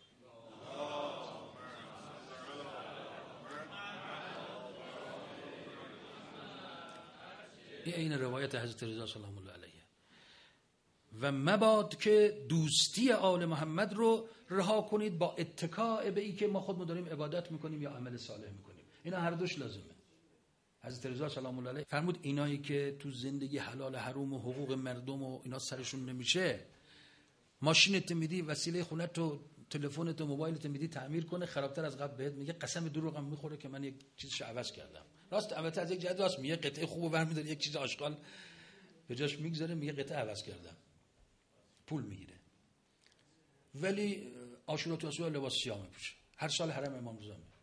این روایت حضرت رضا سلام الله علیه. و مباد که دوستی آل محمد رو رها کنید با اتکا به ای که ما خودمون داریم عبادت میکنیم یا عمل صالح میکنیم. اینا هر دوش لازمه. حضرت رضا سلام الله علیه فرمود اینایی که تو زندگی حلال حروم و حقوق مردم و اینا سرشون نمیشه، ماشینت میدی، وسیله خونت و تلفنت و موبایلت میدی تعمیر کنه، خرابتر از قبل بهت میگه قسم دروغم میخوره که من یک چیزش عوض کردم. راست، البته از یک جهت راست میگه، قطعه خوبو برمی‌داره یک چیز آشغال به جاش میگذاره، میگه قطعه عوض کردم، پول میگیره. ولی عاشورا تو اسبوع لباس سیاه میپوشه، هر سال حرم امام رضا میاد.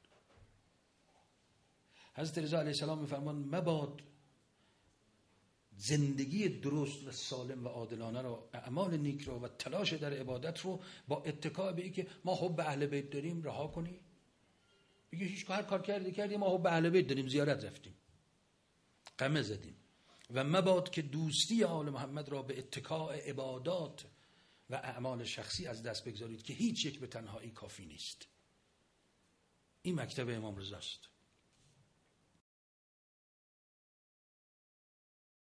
حضرت رضا علیه السلام میفرمان مباد زندگی درست و سالم و عادلانه رو، اعمال نیک رو و تلاش در عبادت رو با اتکا به این که ما حب اهل بیت داریم رها کنی. بگی هیچ کار کردی ما حب اهل بیت داریم، زیارت رفتیم، قمه زدیم. و مباد که دوستی آل محمد را به اتکا عبادات و اعمال شخصی از دست بگذارید که هیچ یک به تنهایی کافی نیست. این مکتب امام رضا است.